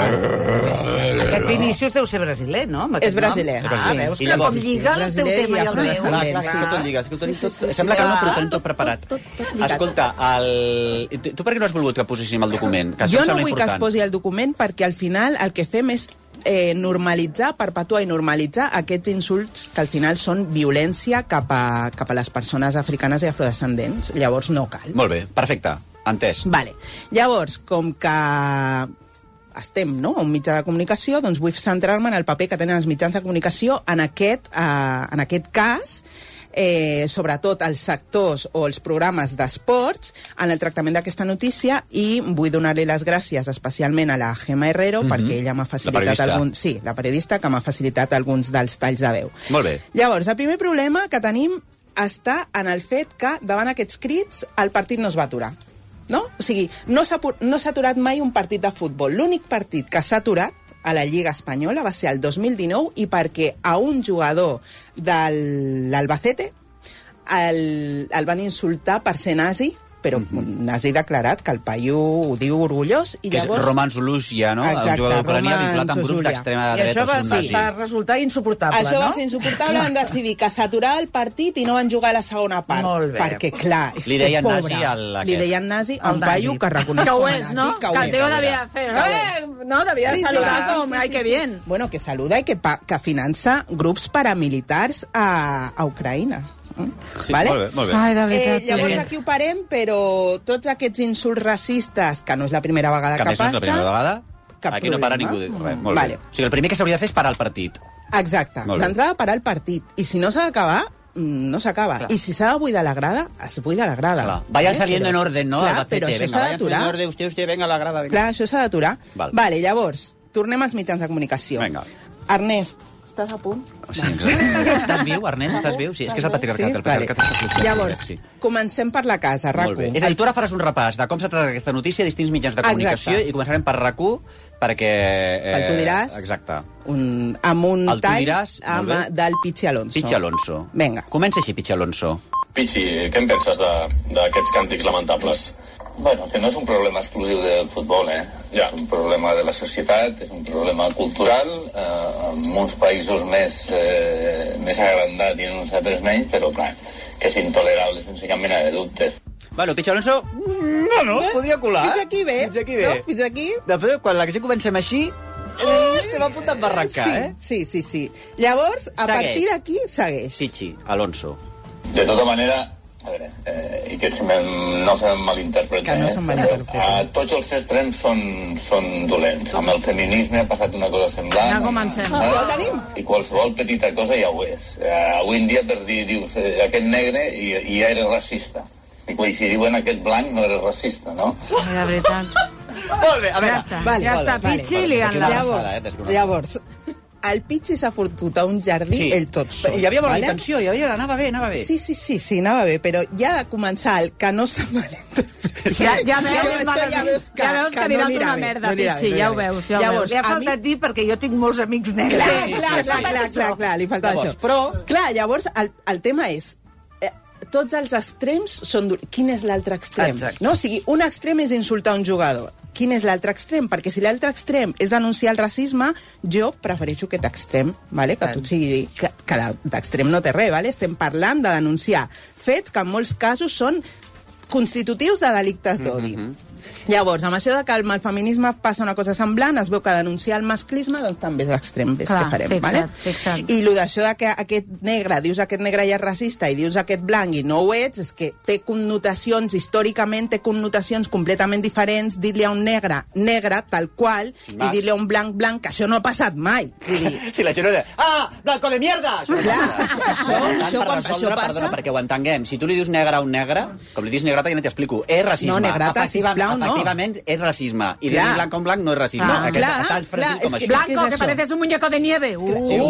Aquest Vinícius deu ser brasiler, no? Amb aquest És brasiler, nom? Ah, sí. veus I que llavors- com lliga el teu brasiler tema i i el meu. afrodescendent. Clar, clar, sí, que tot lliga, és que ho tenim Sí, tot... sí, sí, Sembla sí. que no, però ho Clar. tenim tot preparat. Tot, tot, tot lligat. Escolta, el... tu tu per què no has volgut que poséssim el document? Que això Jo em no sembla vull que es important. posi el document perquè al final el que fem és eh, normalitzar, perpetuar i normalitzar aquests insults que al final són violència cap a, cap a les persones africanes i afrodescendents. Llavors no cal. Molt bé, perfecte, entès. Vale. Llavors, com que estem no, a un mitjà de comunicació, doncs vull centrar-me en el paper que tenen els mitjans de comunicació en aquest, eh, en aquest cas, eh, sobretot els sectors o els programes d'esports en el tractament d'aquesta notícia, i vull donar-li les gràcies especialment a la Gemma Herrero, Mhm. perquè ella m'ha facilitat periodista. alguns... Sí, la periodista que m'ha facilitat alguns dels talls de veu. Molt bé. Llavors, el primer problema que tenim està en el fet que davant aquests crits el partit no es va aturar. No? O sigui, no s'ha pu- no s'ha aturat mai un partit de futbol. L'únic partit que s'ha aturat a la Lliga Espanyola va ser el dos mil dinou, i perquè a un jugador de l'Albacete el, el van insultar per ser nazi, però un nazi declarat, que el paio ho diu orgullós, i Que llavors... és Roman Zuluzia, no? Exacte, el jugador ucranià Roman vinculat amb grups Zuluzia. d'extrema I dreta això per va, ser un sí, nazi. va resultar insuportable, Això no? va ser insuportable, van decidir que s'aturava el partit i no van jugar a la segona part. Molt bé. Perquè, clar, és Li que deien pobre, nazi al aquest. li deien nazi a Al un nazi. paio que reconeix Que ho com a és, nazi, no? que ho Que el és. tio devia fer... Eh, no, devia Sí, sí, saludar sí, com... sí, Ai, sí, que sí. bien. Bueno, que saluda i que, pa, que finança grups paramilitars a, a Ucraïna. Mm? Sí, molt bé, molt bé. Ai, de Eh, veritat. llavors que aquí ho parem, però tots aquests insults racistes, que no és la primera vegada Que que, més no és passa... la primera vegada. cap Aquí no para problema. ningú. Res, molt Vale. bé. O sigui, el primer que s'hauria de fer és parar el partit. Exacte. Molt bé. D'entrada, parar el partit. I si no s'ha d'acabar, no s'acaba. I si s'ha de buidar la grada, es buida la grada. Clar. Vayan saliendo en orden, no? Clar, però això s'ha d'aturar. En orden, usted, usted, venga a la grada. Venga. Clar, això s'ha d'aturar. Val. Vale, llavors, tornem als mitjans de comunicació. Vinga. Ernest, estàs a punt? Sí, estàs viu, Ernest? Estàs viu? Sí, és que és el patriarcat. Sí? El patriarcat Vale. està Llavors, sí. comencem per la casa, RAC u. Molt bé. És a dir, tu ara faràs un repàs de com s'ha tratat aquesta notícia a distints mitjans de comunicació. Exacte. I començarem per RAC u, perquè... Eh, El tu diràs. Exacte. Un, amb un El tu tall diràs, amb, molt bé. del Pichi Alonso. Pichi Alonso. Vinga. Comença així, Pichi Alonso. Pichi, què en penses d'aquests càntics lamentables? Bueno, que no és un problema exclusiu del futbol, eh? Ja. És un problema de la societat, és un problema cultural, eh, en uns països més, eh, més agrandats i en uns altres menys, però clar, que és intolerable sense cap mena de dubtes. Bueno, Pichi Alonso, no, no, podria colar. Fins aquí bé. Fins aquí bé. No? Fins aquí... Després, quan la que sí comencem així, eh, estem a punt d'embarrancar, sí, eh? Sí, sí, sí. Llavors, a Segueix. partir d'aquí, segueix. Pichi Alonso. De tota manera, a veure, eh, i que se me, no se malinterpreti, Que no eh? se'n malinterpreti. A tots els extrems són, són dolents. Amb el feminisme ha passat una cosa semblant. Ja comencem. Eh? Ho tenim. I qualsevol petita cosa ja ho és. Eh, avui en dia per dir, dius, eh, aquest negre i, i ja eres racista. I quan si diuen aquest blanc no eres racista, no? De veritat. Molt bé, a veure. Ja està, Vale, ja vale, està, vale. Pichi, liant-la. Llavors, llavors, el Pichi s'ha fotut a un jardí Sí. ell tot sol. Hi havia bona vale? intenció, hi havia, anava bé, anava bé. Sí, sí, sí, sí, anava bé, però ja ha de començar el que no se'n malinterpreti. Ja, ja veus, Això ja veus que, ja veus que, que diràs no anirà una bé, merda, no anirà Pichi, bé, ja no ho anirà bé. veus, ja ho Llavors, veus. Li ha a faltat dir perquè jo tinc molts amics negres. Clar, Sí, clar, sí, clar, sí. clar, clar, clar, li falta Llavors, això. però- Clar, llavors, el, el tema és... Eh, tots els extrems són... dur- Quin és l'altre extrem? Exacte. No? O sigui, un extrem és insultar un jugador. Quin és l'altre extrem? Perquè si l'altre extrem és denunciar el racisme, jo prefereixo aquest extrem, vale? Que tu sigui que, que d'extrem no té res, vale? Estem parlant de denunciar fets que en molts casos són constitutius de delictes d'odi. Mm -hmm. Llavors, amb això de que amb el feminisme passa una cosa semblant, es veu que denunciar el masclisme doncs també és l'extrem ves Clar, que farem, fixa't, vale? fixa't. I el d'això de que aquest negre, dius aquest negre ja és racista i dius aquest blanc i no ho ets, és que té connotacions, històricament té connotacions completament diferents, dir-li a un negre negre tal qual Sin i más. dir-li a un blanc blanc, que això no ha passat mai. Vull dir, Si la gent no diu, ah, blanco de mierda! Això, Clar, això- això- això quan- això passa- Perdona, perquè ho entenguem. Si tu li dius negre a un negre, com li dius negrata, ja no t'explico. És racisme. No, negrata, Efectiva- sisplau, no. Efectivament, és racisme. I Clar. dir blanc a un blanc no és racisme. Ah, Aquest, clar, tan clar, fàcil com és que- això. Blanco, és que això. pareces un muñeco de nieve. Uh, Sí, uh,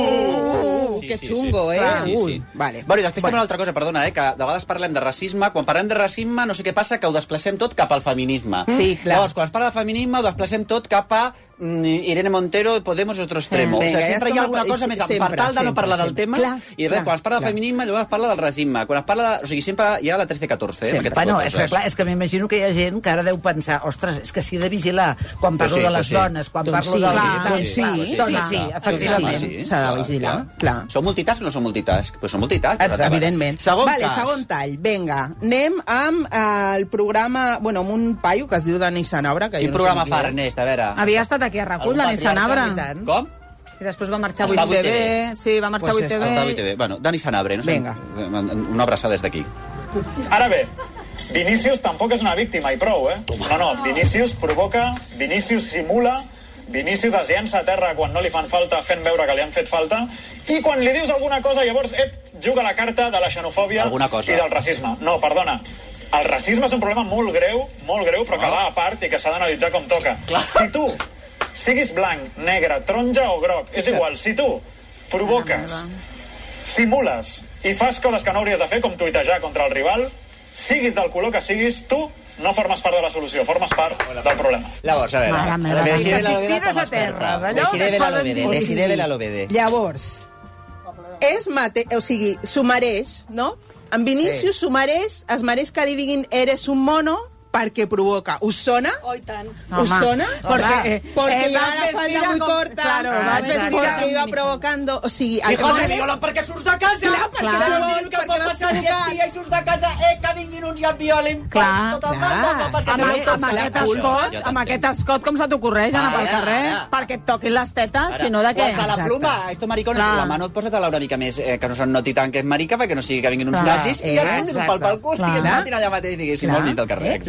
Uh, que xungo, eh? Sí, sí. Ui, vale. Bueno, i després Bueno. també una altra cosa, perdona, eh, que de vegades parlem de racisme. Quan parlem de racisme, no sé què passa, que ho desplacem tot cap al feminisme. Sí, clar. Llavors, quan es parla de feminisme, ho desplacem tot cap a mm, Irene Montero, Podemos, otro extremo. Mm, o sigui, vinga, ja sempre hi ha estem alguna a- cosa més sempre, per tal de no sempre, parlar del sempre. tema. Clar, I després, clar, quan es parla de clar. feminisme, llavors es parla del racisme. Quan es parla de... O sigui, sempre hi ha la trece catorce, eh? Sempre. en aquestes Bueno, coses. és que, clar, és que m'imagino que hi ha gent que ara deu pensar, ostres, és que s'hi ha de vigilar quan parlo sí, de les sí. dones, quan Doncs parlo sí, de... clar, doncs sí, doncs sí, clar, sí, doncs efectivament. sí, s'ha de vigilar, clar. Són multitask o no són multitask? Pues són multitask. Exacte, evidentment. Segon vale, cas. segon tall. Vinga, anem amb eh, el programa... Bueno, amb un paio que es diu Dani Sanabra. Que Quin jo no programa sé fa, qui és. Ernest? A veure... Havia estat aquí a RAC-u, la Nissan Abra. Com? I després va marxar a Està vuit a T V. Sí, va marxar a Pues vuit T Està a V. vuit T V. Bueno, Dani Sanabre, no sé. Vinga. Una abraçada des d'aquí. Ara bé, Vinícius tampoc és una víctima i prou, eh? No, no, Vinícius provoca, Vinícius simula, Vinícius es llença a terra quan no li fan falta fent veure que li han fet falta i quan li dius alguna cosa llavors ep, juga la carta de la xenofòbia Alguna cosa. i del racisme. No, perdona, el racisme és un problema molt greu, molt greu, però que va a part i que s'ha d'analitzar com toca. Clar. Si tu siguis blanc, negre, taronja o groc, és igual, si tu provoques, simules i fas coses que no hauries de fer, com tuitejar contra el rival, siguis del color que siguis, tu no formes part de la solució, formes part del problema. Llavors, a veure... Mare meva. Me Si sirve la si Lobede tires com a terra, experta. d'allò Me sirve que la poden Lobede, dir. me sirve la Lobede. Llavors, és mate... o sigui, s'ho mereix, no? En Vinícius s'ho mereix, es mereix que li diguin eres un mono perquè provoca. Us sona? Oh, i tant. ¿Us Home. sona? Porque, eh, porque eh, lleva vas la falda vestida muy con- corta. claro, vas vestida porque con- iba provocando... O sigui, al Hijo de final és- violen perquè surts de casa! Clar, perquè Clar. no vol, Que perquè pot vas passar si et provocar. pilla i surts de casa, eh, que vinguin uns i et violen. Clar, Tot el clar. món, no, perquè Amb, se amb, amb, la aquest cul. escot, Jo amb aquest escot, com se t'ocorreix anar pel Ara, carrer? ara. Perquè et toquin les tetes, Ara, si no de què? O hasta la pluma, esto maricones, Clar. la mano posa-te-la una mica més, eh, que no se'n noti tant que és marica, perquè no sigui que vinguin uns Clar. nazis, i et Eh, fotin un pal pel cul, clar. i et matin allà mateix, diguéssim, Clar. al mig del carrer. Eh? Exacte. La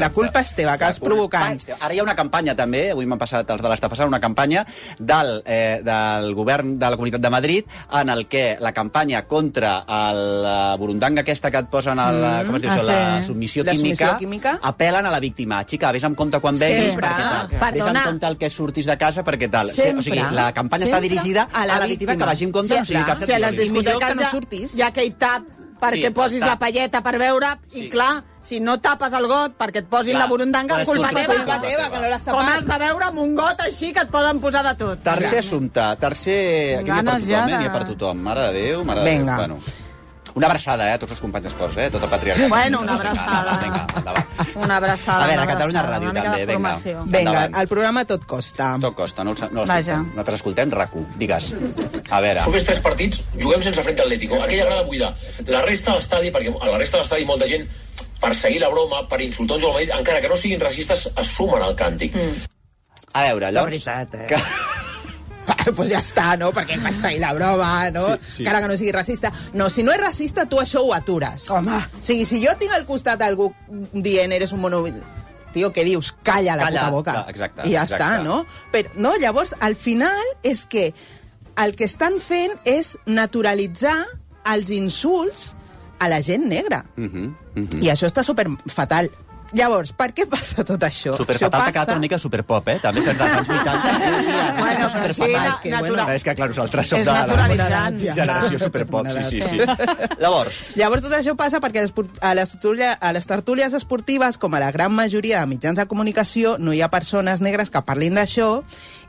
la culpa és teva, que has provocant. Ara hi ha una campanya, també, avui m'han passat els de l'Està passant, una campanya del, eh, del govern de la Comunitat de Madrid en el que la campanya contra el, la burundanga aquesta que et posen a la, mm, com es diu, ah, sí. la submissió la química, submissió química, apel·len a la víctima. Xica, vés amb compte quan veguis, sempre. perquè tal. Perdona. Vés amb compte el que surtis de casa, perquè tal. Sempre. O sigui, la campanya està dirigida a la, a la víctima, que vagi en compte, sí, no sigui que si a les discoteques no ja, surtis. ja que hi tap perquè Sí, posis tap. la palleta per veure, Sí. i clar, si no tapes el got perquè et posin Clar, la burundanga, però és culpa culpa teva. teva, teva, que no l'has tapat. Com has de veure amb un got així que et poden posar de tot. Tercer assumpte, tercer... Aquí n'hi ha per Ganes ja tothom, eh? de- N'hi ha per tothom. Mare de Déu, mare de Vinga. Déu. Bueno. Una abraçada, eh, a tots els companys d'esports, eh? Tot el patriarcat. Bueno, una abraçada. Vinga, endavant. Una abraçada. A veure, una a Catalunya abraçada, Ràdio, una mica també, de vinga. formació. Vinga, Endavant. el programa tot costa. Tot costa, no, el- no Vaja. l'escoltem. Nosaltres escoltem RAC u. Digues. A veure. Només tres partits, juguem sense frente Atlético. Aquella grada buida. La resta de l'estadi, perquè a la resta de l'estadi molta gent, per seguir la broma, per insultar uns Madrid, encara que no siguin racistes, es sumen al càntic. Mm. A veure, La llavors... veritat, eh? Que... pues ja està, no? Perquè per seguir la broma, no? Sí, sí. Encara que no sigui racista. No, si no és racista, tu això ho atures. Home. O sigui, si jo tinc al costat algú dient eres un mono... Tio, què dius? Calla la Calla. puta boca. Clar, exacte, I ja exacte. està, no? Però, no, llavors, al final, és que el que estan fent és naturalitzar els insults a la gent negra. Uh -huh, uh -huh. I això està super fatal. Llavors, per què passa tot això? Superfatal Això t'ha quedat una mica superpop, eh? També s'ha dels anys vuitanta. Bueno, Superfatal. sí, és que, natura- bueno, és que, clar, nosaltres som És de la naturalitzant. generació superpop. Sí, sí, sí. Llavors, Llavors, tot això passa perquè les por- a les, tertúlia, a les tertúlies esportives, com a la gran majoria de mitjans de comunicació, no hi ha persones negres que parlin d'això,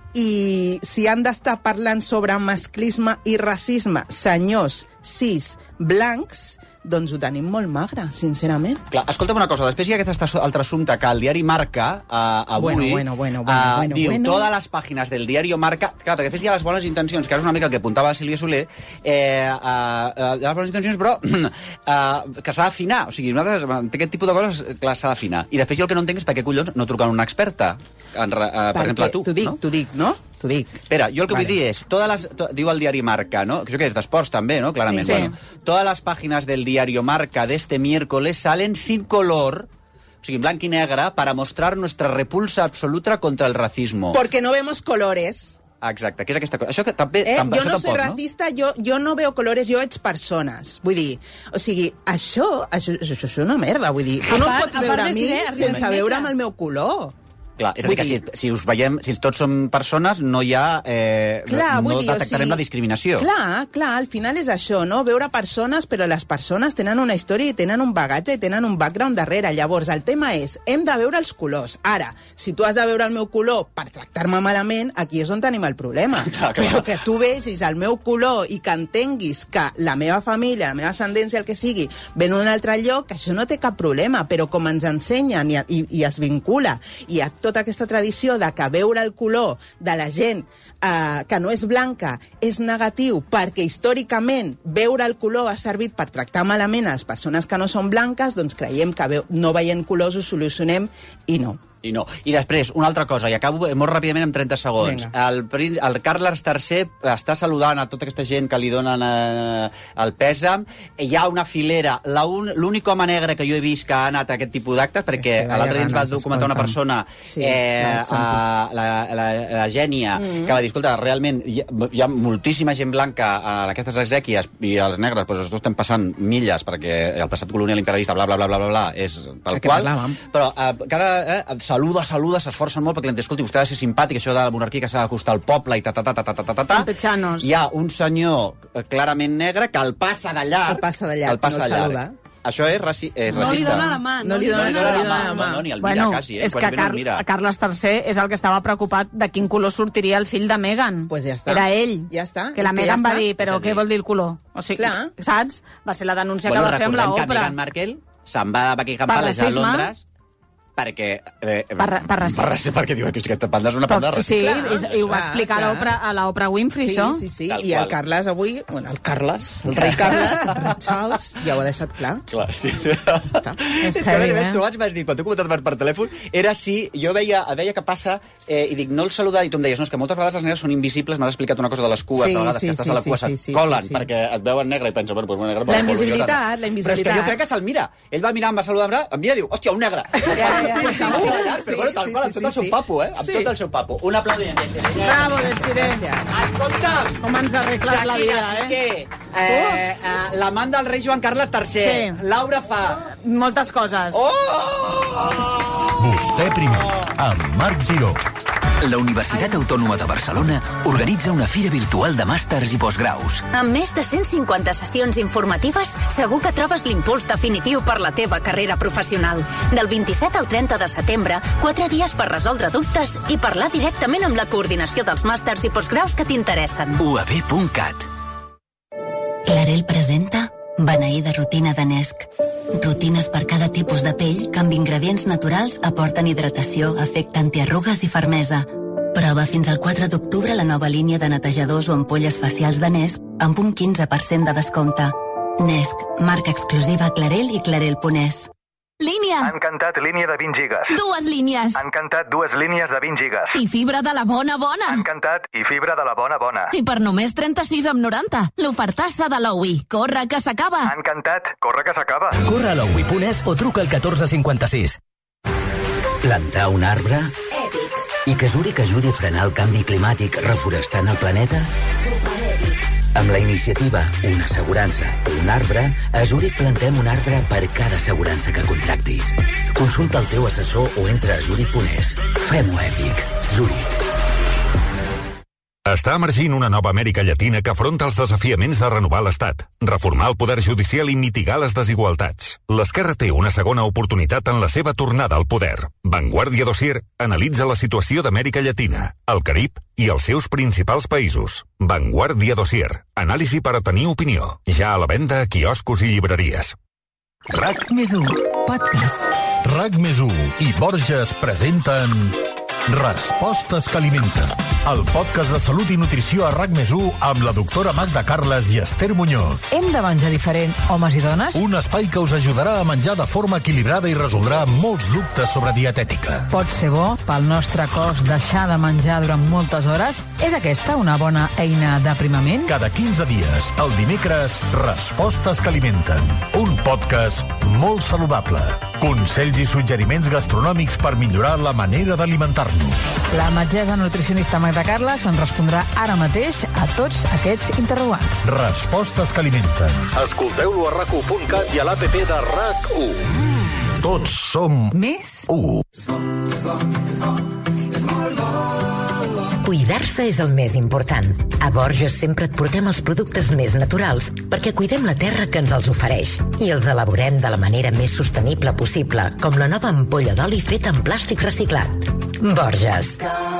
i si han d'estar parlant sobre masclisme i racisme, senyors cis blancs, doncs ho tenim molt magre, sincerament. clar, escolta'm una cosa, després hi ha aquest altre assumpte que el diari Marca, eh, avui, Bueno, bueno, bueno, bueno, eh, bueno, diu, bueno. totes les pàgines del diari Marca, clar, perquè després hi ha les bones intencions, que ara és una mica el que apuntava la Sílvia Soler, eh, eh, hi ha les bones intencions, però eh, que s'ha d'afinar, o sigui, nosaltres, aquest tipus de coses, clar, s'ha d'afinar. I després jo el que no entenc és per què collons no truquen una experta, en, eh, per Perquè exemple, tu. t'ho dic, no? t'ho dic, no? T'ho dic. Espera, jo el que Vale. vull dir és, todas las, to, diu el diari Marca, ¿no? Creo que es de esports també, ¿no? Clarament. Sí, sí. Bueno, todas las páginas del diario Marca de este miércoles salen sin color, o sigui, en blanc i negre, para mostrar nuestra repulsa absoluta contra el racismo. Porque no vemos colores. Exacte, que és aquesta cosa. Això que també... Eh? tam, Jo això no soy tampoc, racista, jo, jo no veo colores, jo veig persones. Vull dir, o sigui, això, això, això, això és una merda, vull dir. Tu no em part- pots a veure part a de mi ser, arriba sense a veure metre. amb el meu color. Clar, és a dir, que si, si us veiem, si tots som persones, no hi ha... Eh, Clar, no vull dir, o detectarem sigui, la discriminació. Clar, clar, al final és això, no? Veure persones, però les persones tenen una història i tenen un bagatge i tenen un background darrere. Llavors, el tema és, hem de veure els colors. Ara, si tu has de veure el meu color per tractar-me malament, aquí és on tenim el problema. Clar, clar. Però que tu vegis el meu color i que entenguis que la meva família, la meva ascendència, el que sigui, ven d'un altre lloc, això no té cap problema, però com ens ensenyen i, i, i es vincula, i hi ha tota aquesta tradició de que veure el color de la gent eh, que no és blanca és negatiu perquè històricament veure el color ha servit per tractar malament a les persones que no són blanques, doncs creiem que veu, no veient colors ho solucionem i no. I no. I després, una altra cosa, i acabo molt ràpidament en trenta segons. El, prin- el Carles tercer està saludant a tota aquesta gent que li donen eh, el pèsam. Hi ha una filera. La un- L'únic home negre que jo he vist que ha anat a aquest tipus d'actes, perquè vaya l'altre dia ens va ganes, documentar una escolta. persona, Sí, eh, no, a, la, la, la Gènia, Mm. que va dir, escolta, realment hi ha, hi ha moltíssima gent blanca a aquestes exèquies i els negres, doncs nosaltres estem passant milles perquè el passat colonial imperialista, bla, bla, bla, bla, bla, bla és tal El que qual. parlàvem. Però eh, cada eh, saluda, saluda, s'esforcen molt perquè li diuen, escolti, vostè ha de ser simpàtic, això de la monarquia que s'ha d'acostar al poble i ta, ta, ta, ta, ta, ta, ta, ta. Campechanos. Hi ha un senyor eh, clarament negre que el passa d'allà. El passa d'allà, que el passa no el d'allà. saluda. Això és, raci és No li racista. dona la mà. No li dona No, la no, mà. no, no, no, ni el Bueno, mira quasi, eh? és Quasi que no el Car mira. Carles tercer és el que estava preocupat de quin color sortiria el fill de Meghan. Pues ja està. Era ell. Ja està. Que la És que Meghan ja va està. dir, però És a dir- què vol dir el color? O sigui, Clar. saps? Va ser la denúncia Bueno, que va fer amb la recordem que Oprah. Meghan Markle se'n va de Buckingham Per Palace a racisme. Londres perquè... Eh, Per ra- per racisme. Per racisme, perquè diu que aquesta panda és una panda Però, sí, racista. i, i ho va Clar, explicar a clar. l'Oprah a la Oprah Winfrey, Sí, això. sí, sí, Tal i el qual. Carles avui, bueno, el Carles, el rei Carles, el rei Charles, ja ho ha deixat clar. Clar, sí. És És que a heavy, més, eh? tu abans m'has dit, quan t'he comentat per, per telèfon, era si jo veia, veia que passa eh, i dic, no el saludar, i tu em deies, no, és que moltes vegades els negres són invisibles, m'has explicat una cosa de les cues, Sí, de vegades sí, que estàs sí, a la sí, cua, sí, se't sí, colen sí, sí. perquè et veuen negre i penso, bueno, pues un negre... La invisibilitat, la Però és que invisibilitat. jo crec que se'l mira. Ell va mirar, em va saludar, em mira i diu, hòstia, un negre. Ja, ja, sí, sí, però bueno, tal qual, amb tot el seu papo, eh? Amb tot el seu papo. Un aplaudiment, Desiree. Bravo, Desiree. Escolta'm! Com ens arregles la vida, eh? Piqué, eh, eh, l'amant del rei Joan Carles tercer. Sí. Laura fa... Moltes coses. Oh! Vostè primer, amb Marc Giró. La Universitat Autònoma de Barcelona organitza una fira virtual de màsters i postgraus. Amb més de cent cinquanta sessions informatives, segur que trobes l'impuls definitiu per la teva carrera professional. Del vint-i-set al trenta de setembre, quatre dies per resoldre dubtes i parlar directament amb la coordinació dels màsters i postgraus que t'interessen. u a b punt cat. Clarel presenta beneïda rutina de Nesc. Rutines per cada tipus de pell que amb ingredients naturals aporten hidratació, efecte antiarrugues i fermesa. Prova fins al quatre d'octubre la nova línia de netejadors o ampolles facials de Nesc amb un quinze per cent de descompte. Nesc, marca exclusiva Clarel i Clarel punt es. Línia! Encantat, línia de vint gigas. Dues línies. Encantat, dues línies de vint gigas. I fibra de la bona bona. Encantat, i fibra de la bona bona. I per només trenta-sis amb noranta. L'ofertassa de l'Oui. Corre, que s'acaba. Encantat, corre que s'acaba. Corre a l'oui punt es o truca al catorze cinquanta-sis. Plantar un arbre? Èpic. I que Zurich ajudi a frenar el canvi climàtic reforestant el planeta? Amb la iniciativa Una assegurança, un arbre, a Zurich plantem un arbre per cada assegurança que contractis. Consulta el teu assessor o entra a zurich punt es. Fem-ho èpic. Zurich. Està emergint una nova Amèrica Llatina que afronta els desafiaments de renovar l'Estat, reformar el poder judicial i mitigar les desigualtats. L'esquerra té una segona oportunitat en la seva tornada al poder. Vanguardia Dossier analitza la situació d'Amèrica Llatina, el Carib i els seus principals països. Vanguardia Dossier. Anàlisi per a tenir opinió. Ja a la venda a quioscos i llibreries. RAC més u, podcast. RAC més u i Borges presenten Respostes que alimenten, el podcast de salut i nutrició a RAC més u amb la doctora Magda Carles i Esther Muñoz. Hem de menjar diferent, homes i dones? Un espai que us ajudarà a menjar de forma equilibrada i resoldrà molts dubtes sobre dietètica. Pot ser bo pel nostre cos deixar de menjar durant moltes hores? És aquesta una bona eina d'aprimament? Cada quinze dies, el dimecres, Respostes que alimenten. Un podcast molt saludable. Consells i suggeriments gastronòmics per millorar la manera d'alimentar-nos. La metgessa nutricionista Magda Carles ens respondrà ara mateix a tots aquests interrogants. Respostes que alimenten. Escolteu-lo a rac u punt cat i a l'app de RAC u. Mm. Tots som... Més? U. Cuidar-se és el més important. A Borges sempre et portem els productes més naturals perquè cuidem la terra que ens els ofereix i els elaborem de la manera més sostenible possible, com la nova ampolla d'oli feta en plàstic reciclat. Borges.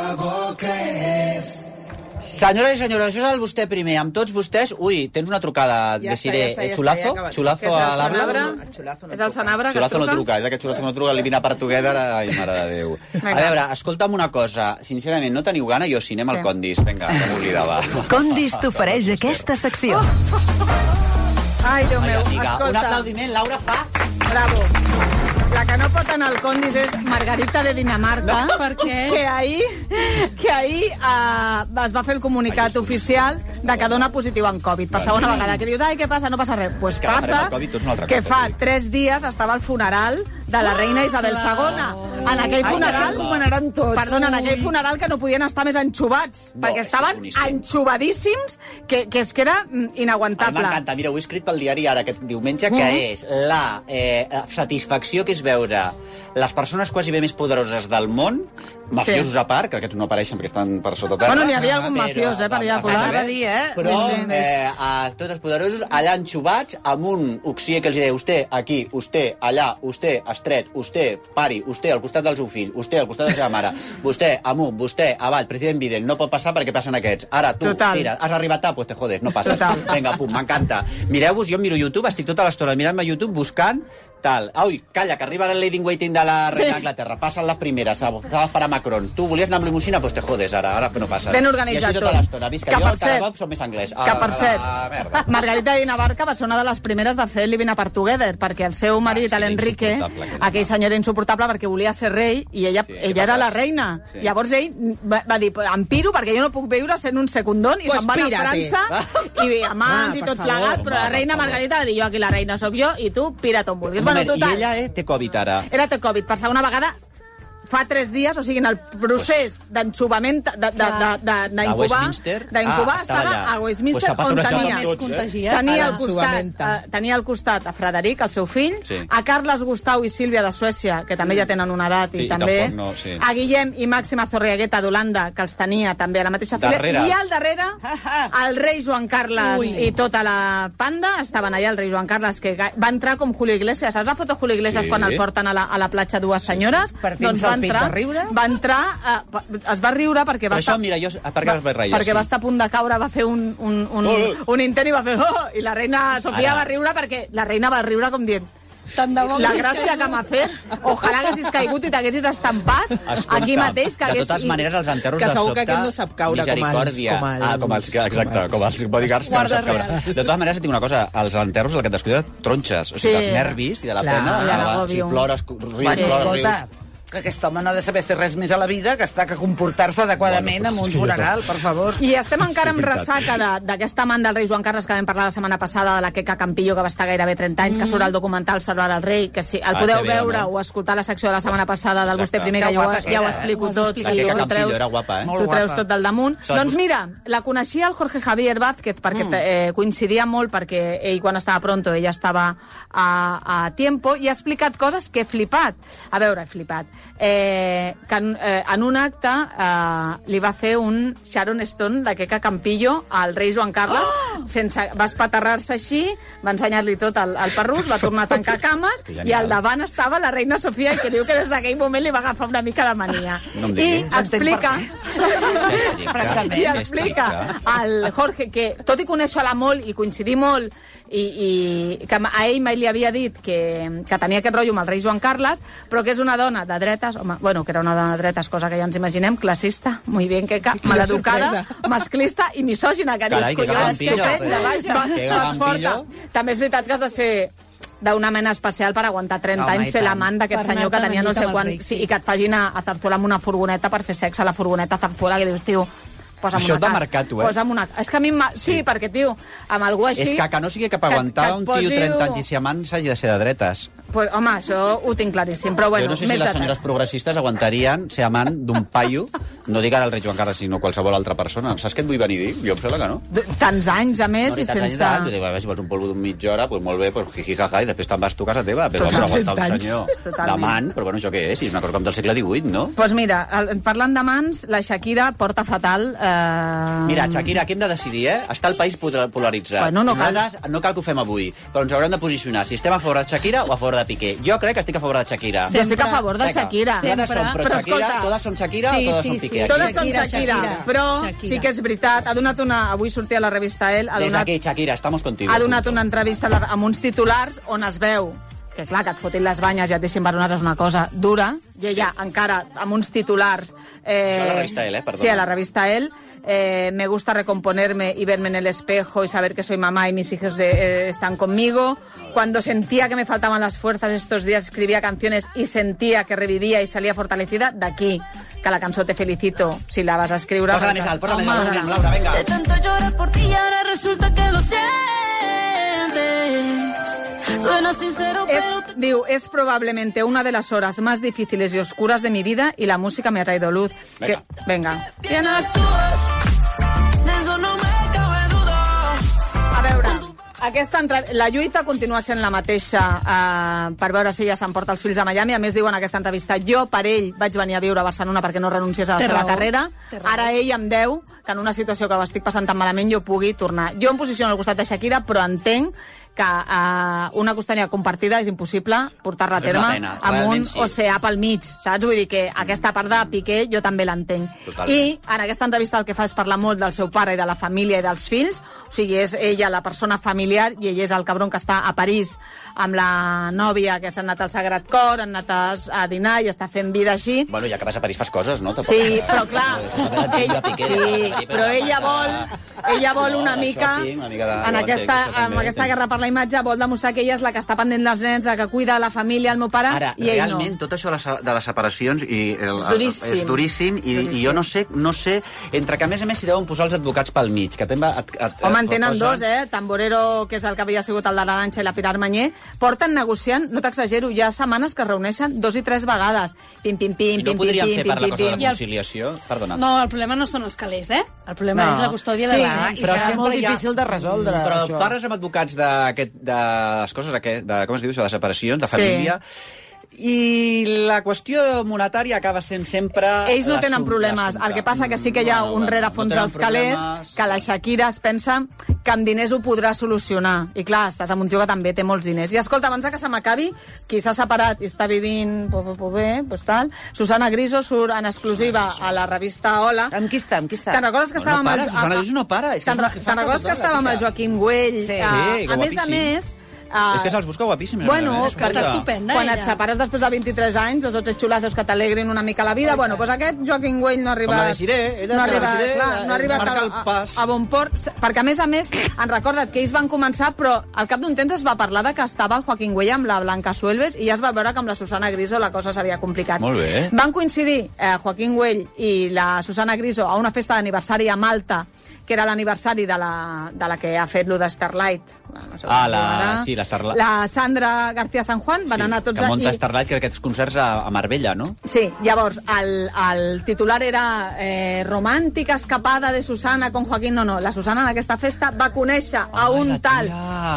Senyores i senyors, això és el vostè primer. Amb tots vostès... Ui, tens una trucada, Ja està, Desiree. ja està, ja Xulazo? està, ja acaba. Xulazo Que és el a l'habla? Sanabra? El Xulazo no És el Sanabra que Xulazo no truca? truca, és aquest xulazo no truca, l'Ivina per Together, ai, mare de Déu. Vinga. A veure, escolta'm una cosa, sincerament, no teniu gana? Jo sí, anem Sí. al Condis, vinga, que m'oblidava. Condis t'ofereix aquesta secció. Ai, Déu meu, Amiga, un escolta. aplaudiment, Laura fa... Bravo. La que no pot anar al Condis és Margarita de Dinamarca, No, per què? que ahir, que ahir uh, es va fer el comunicat oficial de que dona positiu en Covid. Per segona Vale. vegada, que dius, ai, què passa? No passa res. Doncs pues Que agafarem passa el Covid tots una altra que cosa, fa sí. tres dies estava al funeral de la reina Isabel segona. En aquell Ai, funeral... que s'encomanaran tots. Perdona, en aquell funeral que no podien estar més enxubats, No, perquè és que és estaven boníssim. enxubadíssims, que, que és que era mm, A mi inaguantable. m'encanta. Mira, ho he escrit pel diari ara aquest diumenge, que Mhm. és la eh, satisfacció que és veure les persones quasi bé més poderoses del món, mafiosos Sí. a part, que aquests no apareixen perquè estan per sota terra. Bueno, n'hi havia algun però- mafiós, eh, per allà a a colar. saber, Va dir, eh? Però Sí, sí. eh, a tots els poderosos allà enxubats amb un oxier que els deia vostè aquí, vostè allà, vostè estret, vostè pari, vostè al costat del seu fill, vostè al costat de la seva mare, vostè amunt, vostè avall, president Biden, no pot passar perquè passen aquests. Ara tu, Total. tira, has arribat tard, pues te jodes, no passes. Total. Vinga, pum, m'encanta. Mireu-vos, jo miro YouTube, estic tota l'estona mirant-me YouTube buscant tal. Ui, calla, que arriba el Lady in Waiting de la reina Sí. d'Anglaterra. Passen les primeres, s'ha d'esperar Macron. Tu volies anar amb limusina? Pues te jodes, ara, ara no passa. Ben organitzat I així tota tot. l'estona. Visca, Que jo per al cada cert- cop som més anglès. Que, per A cert, la merda. Margarita de Dinamarca va ser una de les primeres de fer Living Apart Together, perquè el seu marit, Ah, sí, l'Enrique, insuportable, aquell aquell senyor era insuportable perquè volia ser rei i ella, Sí, ella què era la passa? reina. Sí. Llavors ell va, va dir, em piro perquè jo no puc viure sent un secundón, i Pues se'n va anar a pírate. França i amants Va, i per tot favor. plegat, però Va, la per reina favor. Margarita va dir, jo aquí la reina sóc jo i tu pira't on vulguis. Va, moment, total. I ella eh, té Covid ara. Ella té Covid per segona vegada fa tres dies, o sigui, en el procés d'ensubament, d'incubar, d'incubar, estava a Westminster, on tenia tenia al costat tenia al costat a Frederic, el seu fill, a Carles Gustau i Sílvia de Suècia, que també ja tenen una edat, i també a Guillem i Màxima Zorregueta d'Holanda, que els tenia també a la mateixa fila, i al darrere el rei Joan Carles i tota la panda estaven allà, el rei Joan Carles, que va entrar com Julio Iglesias. Saps la foto de Julio Iglesias quan el porten a la platja dues senyores? Doncs va entrar, va entrar, eh, es va riure perquè va això, estar... mira, jo, per què es va riure? Perquè sí. va estar a punt de caure, va fer un, un, un, oh. un intent i va fer... Oh! I la reina Sofia Ara. va riure perquè la reina va riure com dient... La gràcia que m'ha fet, ojalà haguessis caigut i t'haguessis estampat Escolta, aquí mateix. Que de totes maneres, els enterros que de sobte... Que segur que aquest no sap caure com els... Com els, ah, com els exacte, com els bodyguards que no sap caure. De totes maneres, et dic una cosa, els enterros el que et descuida tronxes, o sigui, sí. els nervis i de la Clar, pena, si plores, rius, plores, rius... que aquest home no ha de saber fer res més a la vida que està que comportar-se adequadament bueno, amb un funeral, per favor. I estem encara amb ressaca d'aquesta amant del rei Joan Carles que vam parlar la setmana passada, de la Queca Campillo, que va estar gairebé trenta anys, mm. que surt al documental Salvar el rei, que si el ah, podeu veure no? o escoltar la secció de la setmana passada del Vostè Primer, que ja, ho, ja ho explico tot. La Queca Campillo era guapa, eh? Tu treus tot del damunt. Doncs mira, la coneixia el Jorge Javier Vázquez, perquè mm. eh, coincidia molt, perquè ell quan estava pronto, ella estava a, a tiempo, i ha explicat coses que he flipat. A veure, he flipat. Eh, que en, eh, en un acte eh, li va fer un Sharon Stone de Queca Campillo al rei Joan Carles, oh! sense, va espaterrar-se així, va ensenyar-li tot al, al perrús, va tornar a tancar cames i al davant estava la reina Sofia, i que diu que des d'aquell moment li va agafar una mica de mania. No I explica i explica al Jorge que, tot i conèixer-la molt i coincidir molt, i, i que a ell mai li havia dit que, que tenia aquest rotllo amb el rei Joan Carles, però que és una dona de dretes, home, bueno, que era una dona de dretes, cosa que ja ens imaginem, classista, muy bien, que maleducada, masclista i misògina, que dius, collons, estupenda, vaja, més forta. També és veritat que has de ser d'una mena especial per aguantar trenta no, anys ser l'amant d'aquest senyor que tenia no sé quan... Sí, i que et facin a, a Zarzuela amb una furgoneta per fer sexe a la furgoneta Zarzuela, que dius, tio... Això et va marcar, tu, eh? Una... És que a mi... Sí, sí, perquè, tio, amb algú així... És que, que no sigui cap aguantar que, que un tio posiu... trenta anys i si amant s'hagi de ser de dretes. Pues, home, això ho tinc claríssim, però bueno... Jo no sé si les senyores progressistes aguantarien ser amant d'un paio, no dic ara el rei Joan Carles, sinó qualsevol altra persona. Saps què et vull venir a dir? Jo em sembla que no. Tants anys, a més, no, i sense... Anys, jo dic, si vols un polvo d'un mitja hora, doncs molt bé, pues, jiji, jaja, i després te'n vas tu a casa teva. Però vam aguantar un senyor d'amant, però bueno, això què és? És una cosa com del segle divuit, no? Doncs pues mira, parlant d'amants, la Shakira porta fatal... Eh... Mira, Shakira, aquí hem de decidir, eh? Està el país polaritzat. Bueno, no cal. No cal que ho fem avui, però ens haurem de posicionar si estem a favor de Shakira o a favor de Piqué. Jo crec que estic a favor de Shakira. Jo estic a favor de Shakira. Totes som pro Shakira, totes som Shakira o totes som Piqué? Totes som Shakira, però sí que és veritat. Ha donat una... Avui sortia a la revista El. Des d'aquí, Shakira, estamos contigo. Ha donat una entrevista amb uns titulars on es veu que clar, que et fotin les banyes i et deixin baronar és una cosa dura, i ella sí. encara amb uns titulars... Eh, Això a la revista El, eh? Perdona. Sí, a la revista El. Eh, me gusta recomponerme y verme en el espejo y saber que soy mamá y mis hijos de, eh, están conmigo. Cuando sentía que me faltaban las fuerzas estos días, escribía canciones y sentía que revivía y salía fortalecida. D'aquí que la cançó Te felicito, si la vas a escriure... Posa-la més alt, posa-la més alt, Laura, venga. De tanto llorar por ti y ahora resulta que lo sientes. Suena sincero, pero... Es, diu, es probablemente una de las horas más difíciles y oscuras de mi vida y la música me ha traído luz. Venga. Que, venga. Bien actúas, de eso no me cabe duda. A veure, aquesta entre... la lluita continua sent la mateixa eh, per veure si ella s'emporta els fills a Miami. A més, diu en aquesta entrevista, jo per ell vaig venir a viure a Barcelona perquè no renunciés a la Té seva raó. carrera. Ara ell em deu que en una situació que ho estic passant tan malament jo pugui tornar. Jo em posiciono al costat de Shakira, però entenc que uh, una costanya compartida és impossible portar-la a terme pena, amb un sí. oceà pel mig, saps? Vull dir que aquesta part de Piqué jo també l'entenc. I en aquesta entrevista el que fa és parlar molt del seu pare i de la família i dels fills, o sigui, és ella la persona familiar i ell és el cabron que està a París amb la nòvia, que s'ha anat al Sagrat Cor, han anat a, a dinar i està fent vida així. Bueno, ja que vas a París fas coses, no? Sí, però clar, ell, sí, però ella vol ella vol una mica en aquesta, amb aquesta guerra per la imatge vol demostrar que ella és la que està pendent dels nens, la que cuida la família, el meu pare, Ara, i ell realment, no. tot això de les, de les separacions i el, És duríssim. és duríssim i, duríssim. i jo no sé, no sé, entre que a més a més s'hi deuen posar els advocats pel mig, que també et, et, Home, en et tenen posen- dos, eh? Tamborero, que és el que havia sigut el de l'Arantxa, i la Pilar Manyer, porten negociant, no t'exagero, hi ha setmanes que es reuneixen dos i tres vegades. Pim, pim, pim, I no pim, podríem pim, fer pim, per la pim, cosa de pim. la conciliació? Perdona. No, el problema no són els calés, eh? El problema No. és la custòdia de Sí, la... però sempre hi ha- de resoldre, Però això. parles amb advocats d'aquest- de les coses, aquest, de, com es diu, això, de separacions, de Sí. família, i la qüestió monetària acaba sent sempre... Ells no tenen l'assum- problemes. El que passa que sí que hi ha un rerefons no tenen dels calés, problemes. que la Shakira es pensa que amb diners ho podrà solucionar. I clar, estàs amb un tio que també té molts diners. I escolta, abans de que se m'acabi, qui s'ha separat i està vivint pues, pues, bé, pues tal, Susana Griso surt en exclusiva a la revista Hola. Amb qui està? Amb qui està? Te'n recordes que No, estava no para, amb el... Susana Griso no para, és que és Te'n una re- jefaza te'n recordes que total, estava amb el tia. Joaquim Güell? Sí. Eh, Sí, que a més a guapíssim. més... És que se'ls busca guapíssims. Bueno, a més, que està escolta. estupenda, Quan ella. et separes després de vint-i-tres anys, els otros xulazos que t'alegrin una mica la vida, bueno, doncs aquest Joaquim Güell no ha arribat... Com la Desiree, ella no ha que la arribat, Desiree, clar, no ha eh, arribat marca a, el pas. a, a bon port, perquè a més a més, han recordat que ells van començar, però al cap d'un temps es va parlar de que estava el Joaquim Güell amb la Blanca Suelves i ja es va veure que amb la Susana Griso la cosa s'havia complicat. Molt bé. Van coincidir eh, Joaquim Güell i la Susana Griso a una festa d'aniversari a Malta, que era l'aniversari de, la, de la que ha fet lo de Starlight. No sé com Ah, es diu la, ara. sí, la Starlight. La Sandra García San Juan, van anar tots que munta i- Starlight, que aquests concerts a, a Marbella, no? Sí, llavors, el, el titular era eh, romàntica escapada de Susana con Joaquín. No, no, la Susana en aquesta festa va conèixer a un tal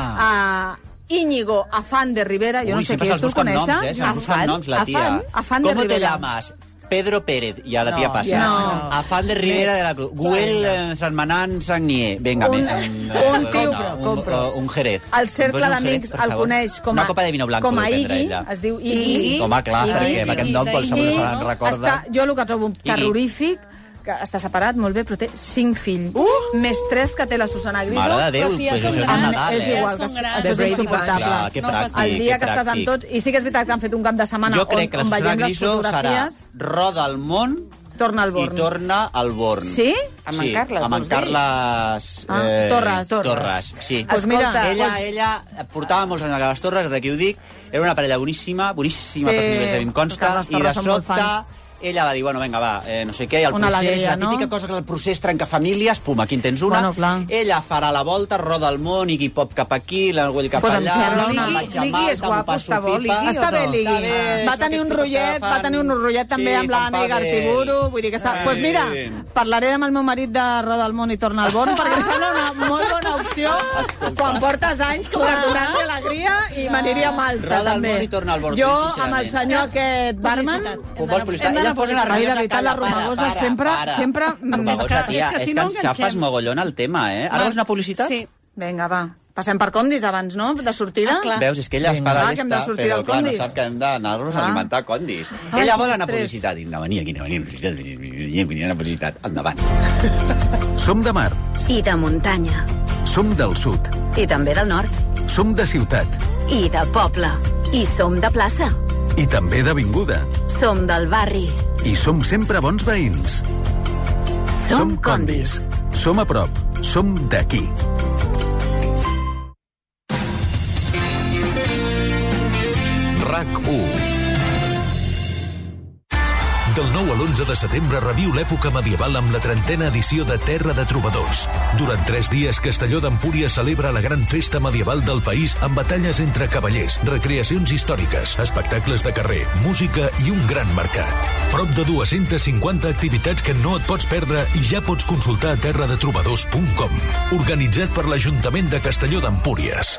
a Íñigo Afán de Rivera. Jo no Ui, sé sempre qui és, se'ls tu el busquen noms, coneixes? eh? Se'ls busquen noms, la tia. Afán, Afán de ¿Cómo te Rivera. llamas? Pedro Pérez, i a la tia No, passa. ja no. Afán de Rivera de la Cruz. Güell eh, Sanmanant Sagnier. Vinga, Un- me- un tio- un, compro. un, un Jerez. El cercle Un d'amics Jerez, per el favor. coneix com a... Una copa de vino blanco com a deu prendre Iggy, ella. es diu Iggy. Home, clar, perquè amb aquest nom qualsevol Iggy se'n recorda. Està, jo el que trobo terrorífic, que està separat, molt bé, però té cinc fills. Uh! Més tres que té la Susana Griso. Mare de Déu, Però si ja pues són això és grans, Nadal, és eh? igual, Ja que són això grans. és Brady insuportable. Clar, que pràctic, El dia que que estàs amb pràctic. tots... I sí que és veritat que han fet un cap de setmana Jo crec que on, la on Susana veiem les Griso serà fotografies... roda al món Torna al i Born. torna al Born. Sí? Amb en Carles, amb en vols dir? Carles... Ah, eh, Torres. Torres, sí. Pues mira, ella, pues- ella portava molts anys a les Torres, d'aquí ho dic, era una parella boníssima, boníssima, Sí, sí, per si em consta, Carles i de Torres som molt sobte fans. ella va dir, bueno, vinga, va, eh, no sé què, i el Una procés, alegria, la típica no? cosa que el procés trenca famílies, pum, aquí en tens una, Bueno, clar. ella farà la volta, roda el món, Iggy Pop cap aquí, l'Argüell cap Pues em allà, sembla una- me'n vaig a L'Iggy Malta, és m'ho guapo, passo està bo, pipa. l'Iggy, Està bé, l'Iggy. Està bé, Va això tenir que un és rotllet, que va tenir un rotllet també Sí, amb l'Anna com i Pavel. Gartiburu, vull dir que està... Doncs pues mira, parlaré amb el meu marit de Roda al món i Torna al Born, perquè em sembla una molt bona opció quan portes anys com a donant alegria i m'aniria a Malta, Roda al també. món i Torna al Born, Jo, sincerament. amb el senyor aquest barman... Futbol publicitat. Hem Ella d'anar es posa publicitat. nerviosa, Ai, de veritat, calla, la Romagosa para, sempre... para. sempre mm, Romagosa, tia, és que és si que no ens enganxem. xapes mogollon el tema, eh? Ara vols anar a publicitat? Sí. Vinga, va. Passem per Condis abans, no?, de sortida. Ah, clar. Veus, és que ella es fa Clar, de que hem de llesta, sortir però del clar, no Condis. sap que hem d'anar-nos a Ah. alimentar a Condis. Ai, Ella quin vol anar a estrès. publicitat. Dic, no, venia, aquí, no, venia a publicitat, venia, venia a publicitat. Endavant. Som de mar, I de muntanya. som del sud, I també del nord. som de ciutat I de poble. I som de plaça. i també d'avinguda. Som del barri. I som sempre bons veïns. Som Condis. Som a prop, som d'aquí. RAC u. Del nou a l'onze de setembre reviu l'època medieval amb la trentena edició de Terra de Trobadors. Durant tres dies, Castelló d'Empúries celebra la gran festa medieval del país amb batalles entre cavallers, recreacions històriques, espectacles de carrer, música i un gran mercat. Prop de dues-centes cinquanta activitats que no et pots perdre i ja pots consultar a terra de trobadors punt com. Organitzat per l'Ajuntament de Castelló d'Empúries.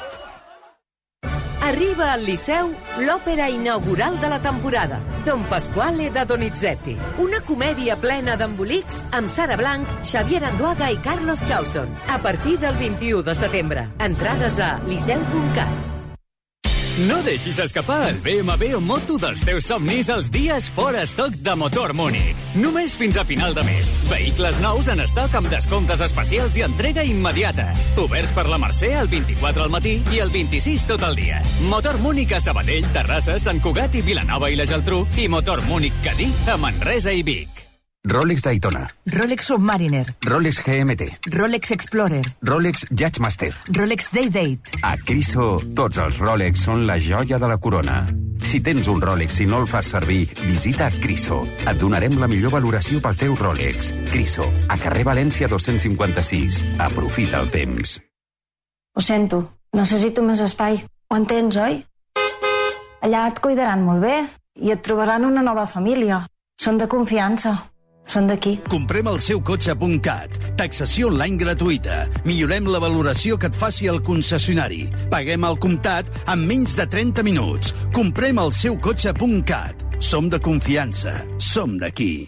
Arriba al Liceu l'òpera inaugural de la temporada, Don Pasquale da Donizetti. Una comèdia plena d'embolics amb Sara Blanc, Xavier Anduaga i Carlos Chauson. A partir del vint-i-u de setembre. Entrades a liceu punt cat. No deixis escapar el B M W Moto dels teus somnis els dies fora estoc de Motor Múnich. Només fins a final de mes. Vehicles nous en estoc amb descomptes especials i entrega immediata. Oberts per la Mercè el vint-i-quatre al matí i el vint-i-sis tot el dia. Motor Múnich a Sabadell, Terrassa, Sant Cugat i Vilanova i la Geltrú i Motor Múnich Cadí a Manresa i Vic. Rolex Daytona, Rolex Submariner, Rolex G M T, Rolex Explorer, Rolex Judgemaster. Rolex Day-Date. A Criso, tots els Rolex són la joia de la corona. Si tens un Rolex i no el fas servir, visita Criso. Et donarem la millor valoració pel teu Rolex. Criso, a carrer València dos-cents cinquanta-sis. Aprofita el temps. Ho sento, necessito més espai. Ho entens, oi? Allà et cuidaran molt bé i et trobaran una nova família. Són de confiança. Són d'aquí. Comprem el seu cotxe.cat. Taxació online gratuïta. Millorem la valoració que et faci el concessionari. Paguem al comptat en menys de trenta minuts. Comprem el seu cotxe.cat. Som de confiança. Som d'aquí.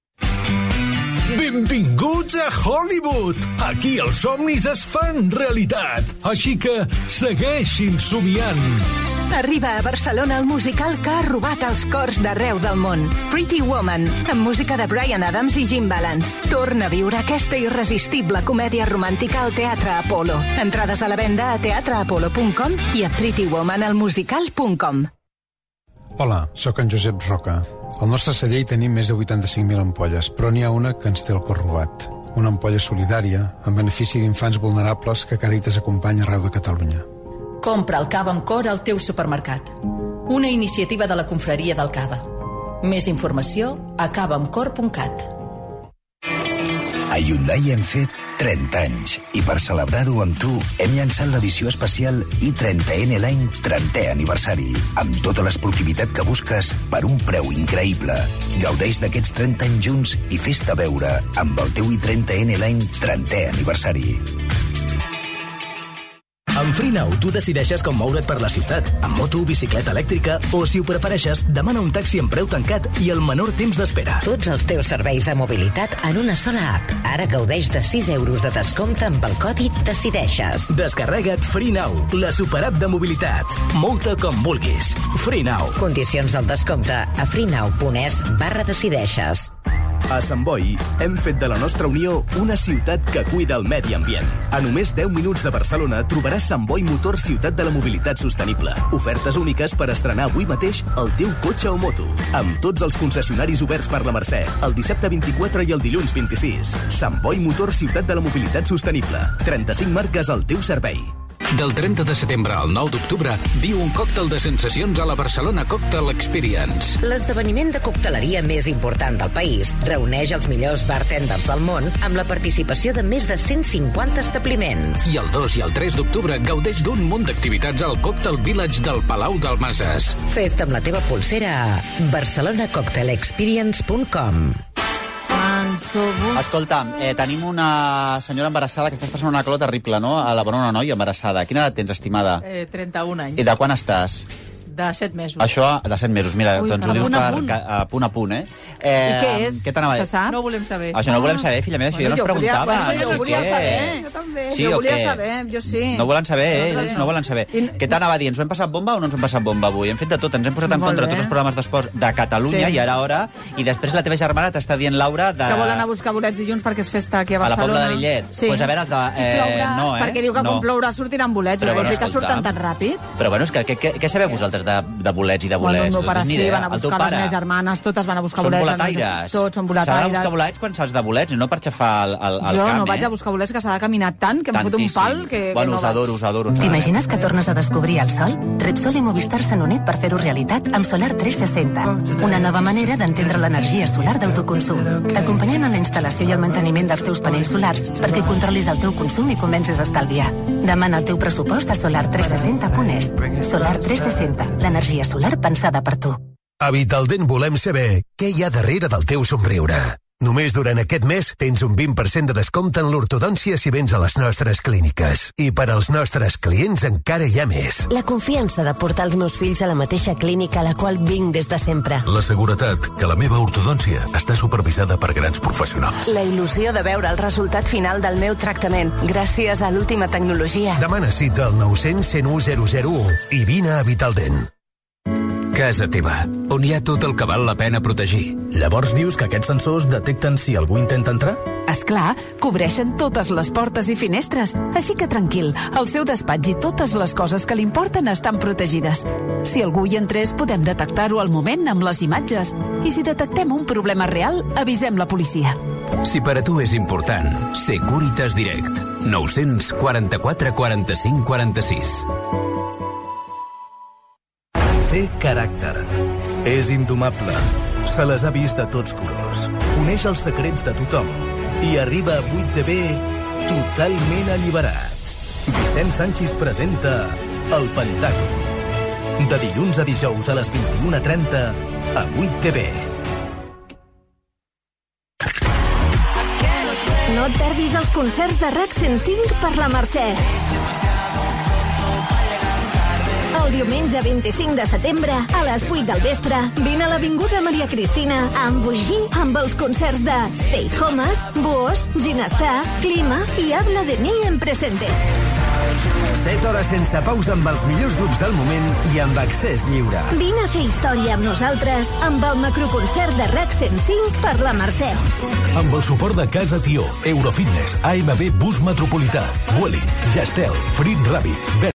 Benvinguts a Hollywood! Aquí els somnis es fan realitat. Així que segueixin somiant. Arriba a Barcelona el musical que ha robat els cors d'arreu del món. Pretty Woman, amb música de Bryan Adams i Jim Balance. Torna a viure aquesta irresistible comèdia romàntica al Teatre Apolo. Entrades a la venda a teatre apolo punt com i a pretty woman el musical punt com. Hola, sóc en Josep Roca. Al nostre celler hi tenim més de vuitanta-cinc mil ampolles, però n'hi ha una que ens té el cor robat. Una ampolla solidària, en benefici d'infants vulnerables que Càritas acompanya arreu de Catalunya. Compra el cava amb cor al teu supermercat. Una iniciativa de la Confraria del Cava. Més informació a cava amb cor punt cat. A Hyundai hem fet trenta anys i per celebrar-ho amb tu hem llançat l'edició especial i trenta ena l'any trentè aniversari amb tota l'esportivitat que busques per un preu increïble. Gaudeix d'aquests trenta anys junts i fes-te veure amb el teu i trenta ena l'any trentè aniversari. Amb FreeNow tu decideixes com moure't per la ciutat, amb moto, bicicleta elèctrica o, si ho prefereixes, demana un taxi amb preu tancat i el menor temps d'espera. Tots els teus serveis de mobilitat en una sola app. Ara gaudeix de sis euros de descompte amb el codi Decideixes. Descarrega't FreeNow, la superapp de mobilitat. Mou-te com vulguis. FreeNow. Condicions del descompte a freenow punt es barra decideixes. A Sant Boi hem fet de la nostra unió una ciutat que cuida el medi ambient. A només deu minuts de Barcelona trobaràs Sant Boi Motor Ciutat de la Mobilitat Sostenible. Ofertes úniques per estrenar avui mateix el teu cotxe o moto. Amb tots els concessionaris oberts per la Mercè, el dissabte vint-i-quatre i el dilluns vint-i-sis. Sant Boi Motor Ciutat de la Mobilitat Sostenible. trenta-cinc marques al teu servei. Del trenta de setembre al nou d'octubre, viu un còctel de sensacions a la Barcelona Cocktail Experience. L'esdeveniment de cocteleria més important del país reuneix els millors bartenders del món amb la participació de més de cent cinquanta establiments. I el dos i el tres d'octubre gaudeix d'un munt d'activitats al Cocktail Village del Palau d'Almases. Fes-te amb la teva pulsera a barcelona cocktail experience punt com. Escolta, eh, tenim una senyora embarassada que estàs passant una calor terrible, no? A la bona una noia embarassada. Quina edat tens, estimada? Eh, trenta-un anys. I de quan estàs? De set mesos. Això, de set mesos. Mira, Ui, doncs ho a dius punt a per, punt. ca- a punt a punt, eh? eh I què és? Què t'anava a dir? Se sap? No ho volem saber. Això no ho volem saber, filla meva, això Bueno, jo no es volia- preguntava. bueno, no jo sé volia què. saber, jo també. Sí Jo o volia què? saber, jo sí. No volen saber, eh? No, Ells no. no volen saber. Què t'anava a dir? Ens ho hem passat bomba o no ens ho hem passat bomba avui? Hem fet de tot, ens hem posat en Molt contra de bé. tots els programes d'esport de Catalunya Sí. i ara hora, i després la teva germana t'està dient, Laura, de... Que volen anar a buscar bolets dilluns perquè és festa aquí a a la Barcelona. Pobla de Lillet. Sí. Pues a veure, els de, eh, plourà, no, eh? perquè diu que no. quan plourà sortiran bolets. Però No vols bueno, dir que escolta. surten tan ràpid? Però bueno, és que què, què, què sabeu vosaltres de, de bolets i de Bueno, bolets? el meu pare Doncs ni sí, idea. van a El teu buscar les pare? meves germanes, totes van a buscar Són bolets. boletaires. Tots són S'ha boletaires. d'anar a buscar bolets quan saps de bolets, i no per xafar el, el, el Jo camp, no eh? vaig a buscar bolets, que s'ha de caminar tant, que em fot un Tantíssim. pal, que, Bueno, que us no adoro, vaig. us adoro. us adoro. T'imagines que tornes a descobrir el sol? Repsol i Movistar s'han unit per fer-ho realitat amb Solar tres seixanta, una nova manera d'entendre l'energia solar d'autoconsum. T'acompanyem en la instal·lació i el manteniment dels teus panells solars perquè controlis el teu consum i comencis a estalviar. Demana el teu pressupost a solar tres seixanta punt es. Solar tres seixanta, l'energia solar pensada per tu. A Vitaldent volem saber què hi ha darrere del teu somriure. Només durant aquest mes tens un vint per cent de descompte en l'ortodòncia si vens a les nostres clíniques. I per als nostres clients encara hi ha més. La confiança de portar els meus fills a la mateixa clínica a la qual vinc des de sempre. La seguretat que la meva ortodòncia està supervisada per grans professionals. La il·lusió de veure el resultat final del meu tractament, gràcies a l'última tecnologia. Demana cita al nou cents, cent u, zero zero u i vine a Vitaldent. Casa teva, on hi ha tot el que val la pena protegir. Llavors dius que aquests sensors detecten si algú intenta entrar? És clar, cobreixen totes les portes i finestres, així que tranquil, el seu despatx i totes les coses que li importen estan protegides. Si algú hi entrés, podem detectar-ho al moment amb les imatges. I si detectem un problema real, avisem la policia. Si per a tu és important, Securitas Direct. nou-cents quaranta-quatre quaranta-cinc quaranta-sis. Té caràcter. És indomable. Se les ha vist de tots colors. Coneix els secrets de tothom. I arriba a vuit T V totalment alliberat. Vicent Sanchis presenta El Pentàgon. De dilluns a dijous a les vint-i-una trenta a vuit T V. No et perdis els concerts de RAC cent cinc per la Mercè. El diumenge vint-i-cinc de setembre, a les vuit del vespre, vine a l'Avinguda Maria Cristina a embogir amb els concerts de Stay Homes, Boos, Ginestar, Clima i Habla de mi en presente. set hores sense pausa amb els millors grups del moment i amb accés lliure. Vine a fer història amb nosaltres amb el macroconcert de RAC cent cinc per la Mercè. Amb el suport de Casa Tió, Eurofitness, A M B Bus Metropolità, Vueling, Gestel, Frit Ràbid,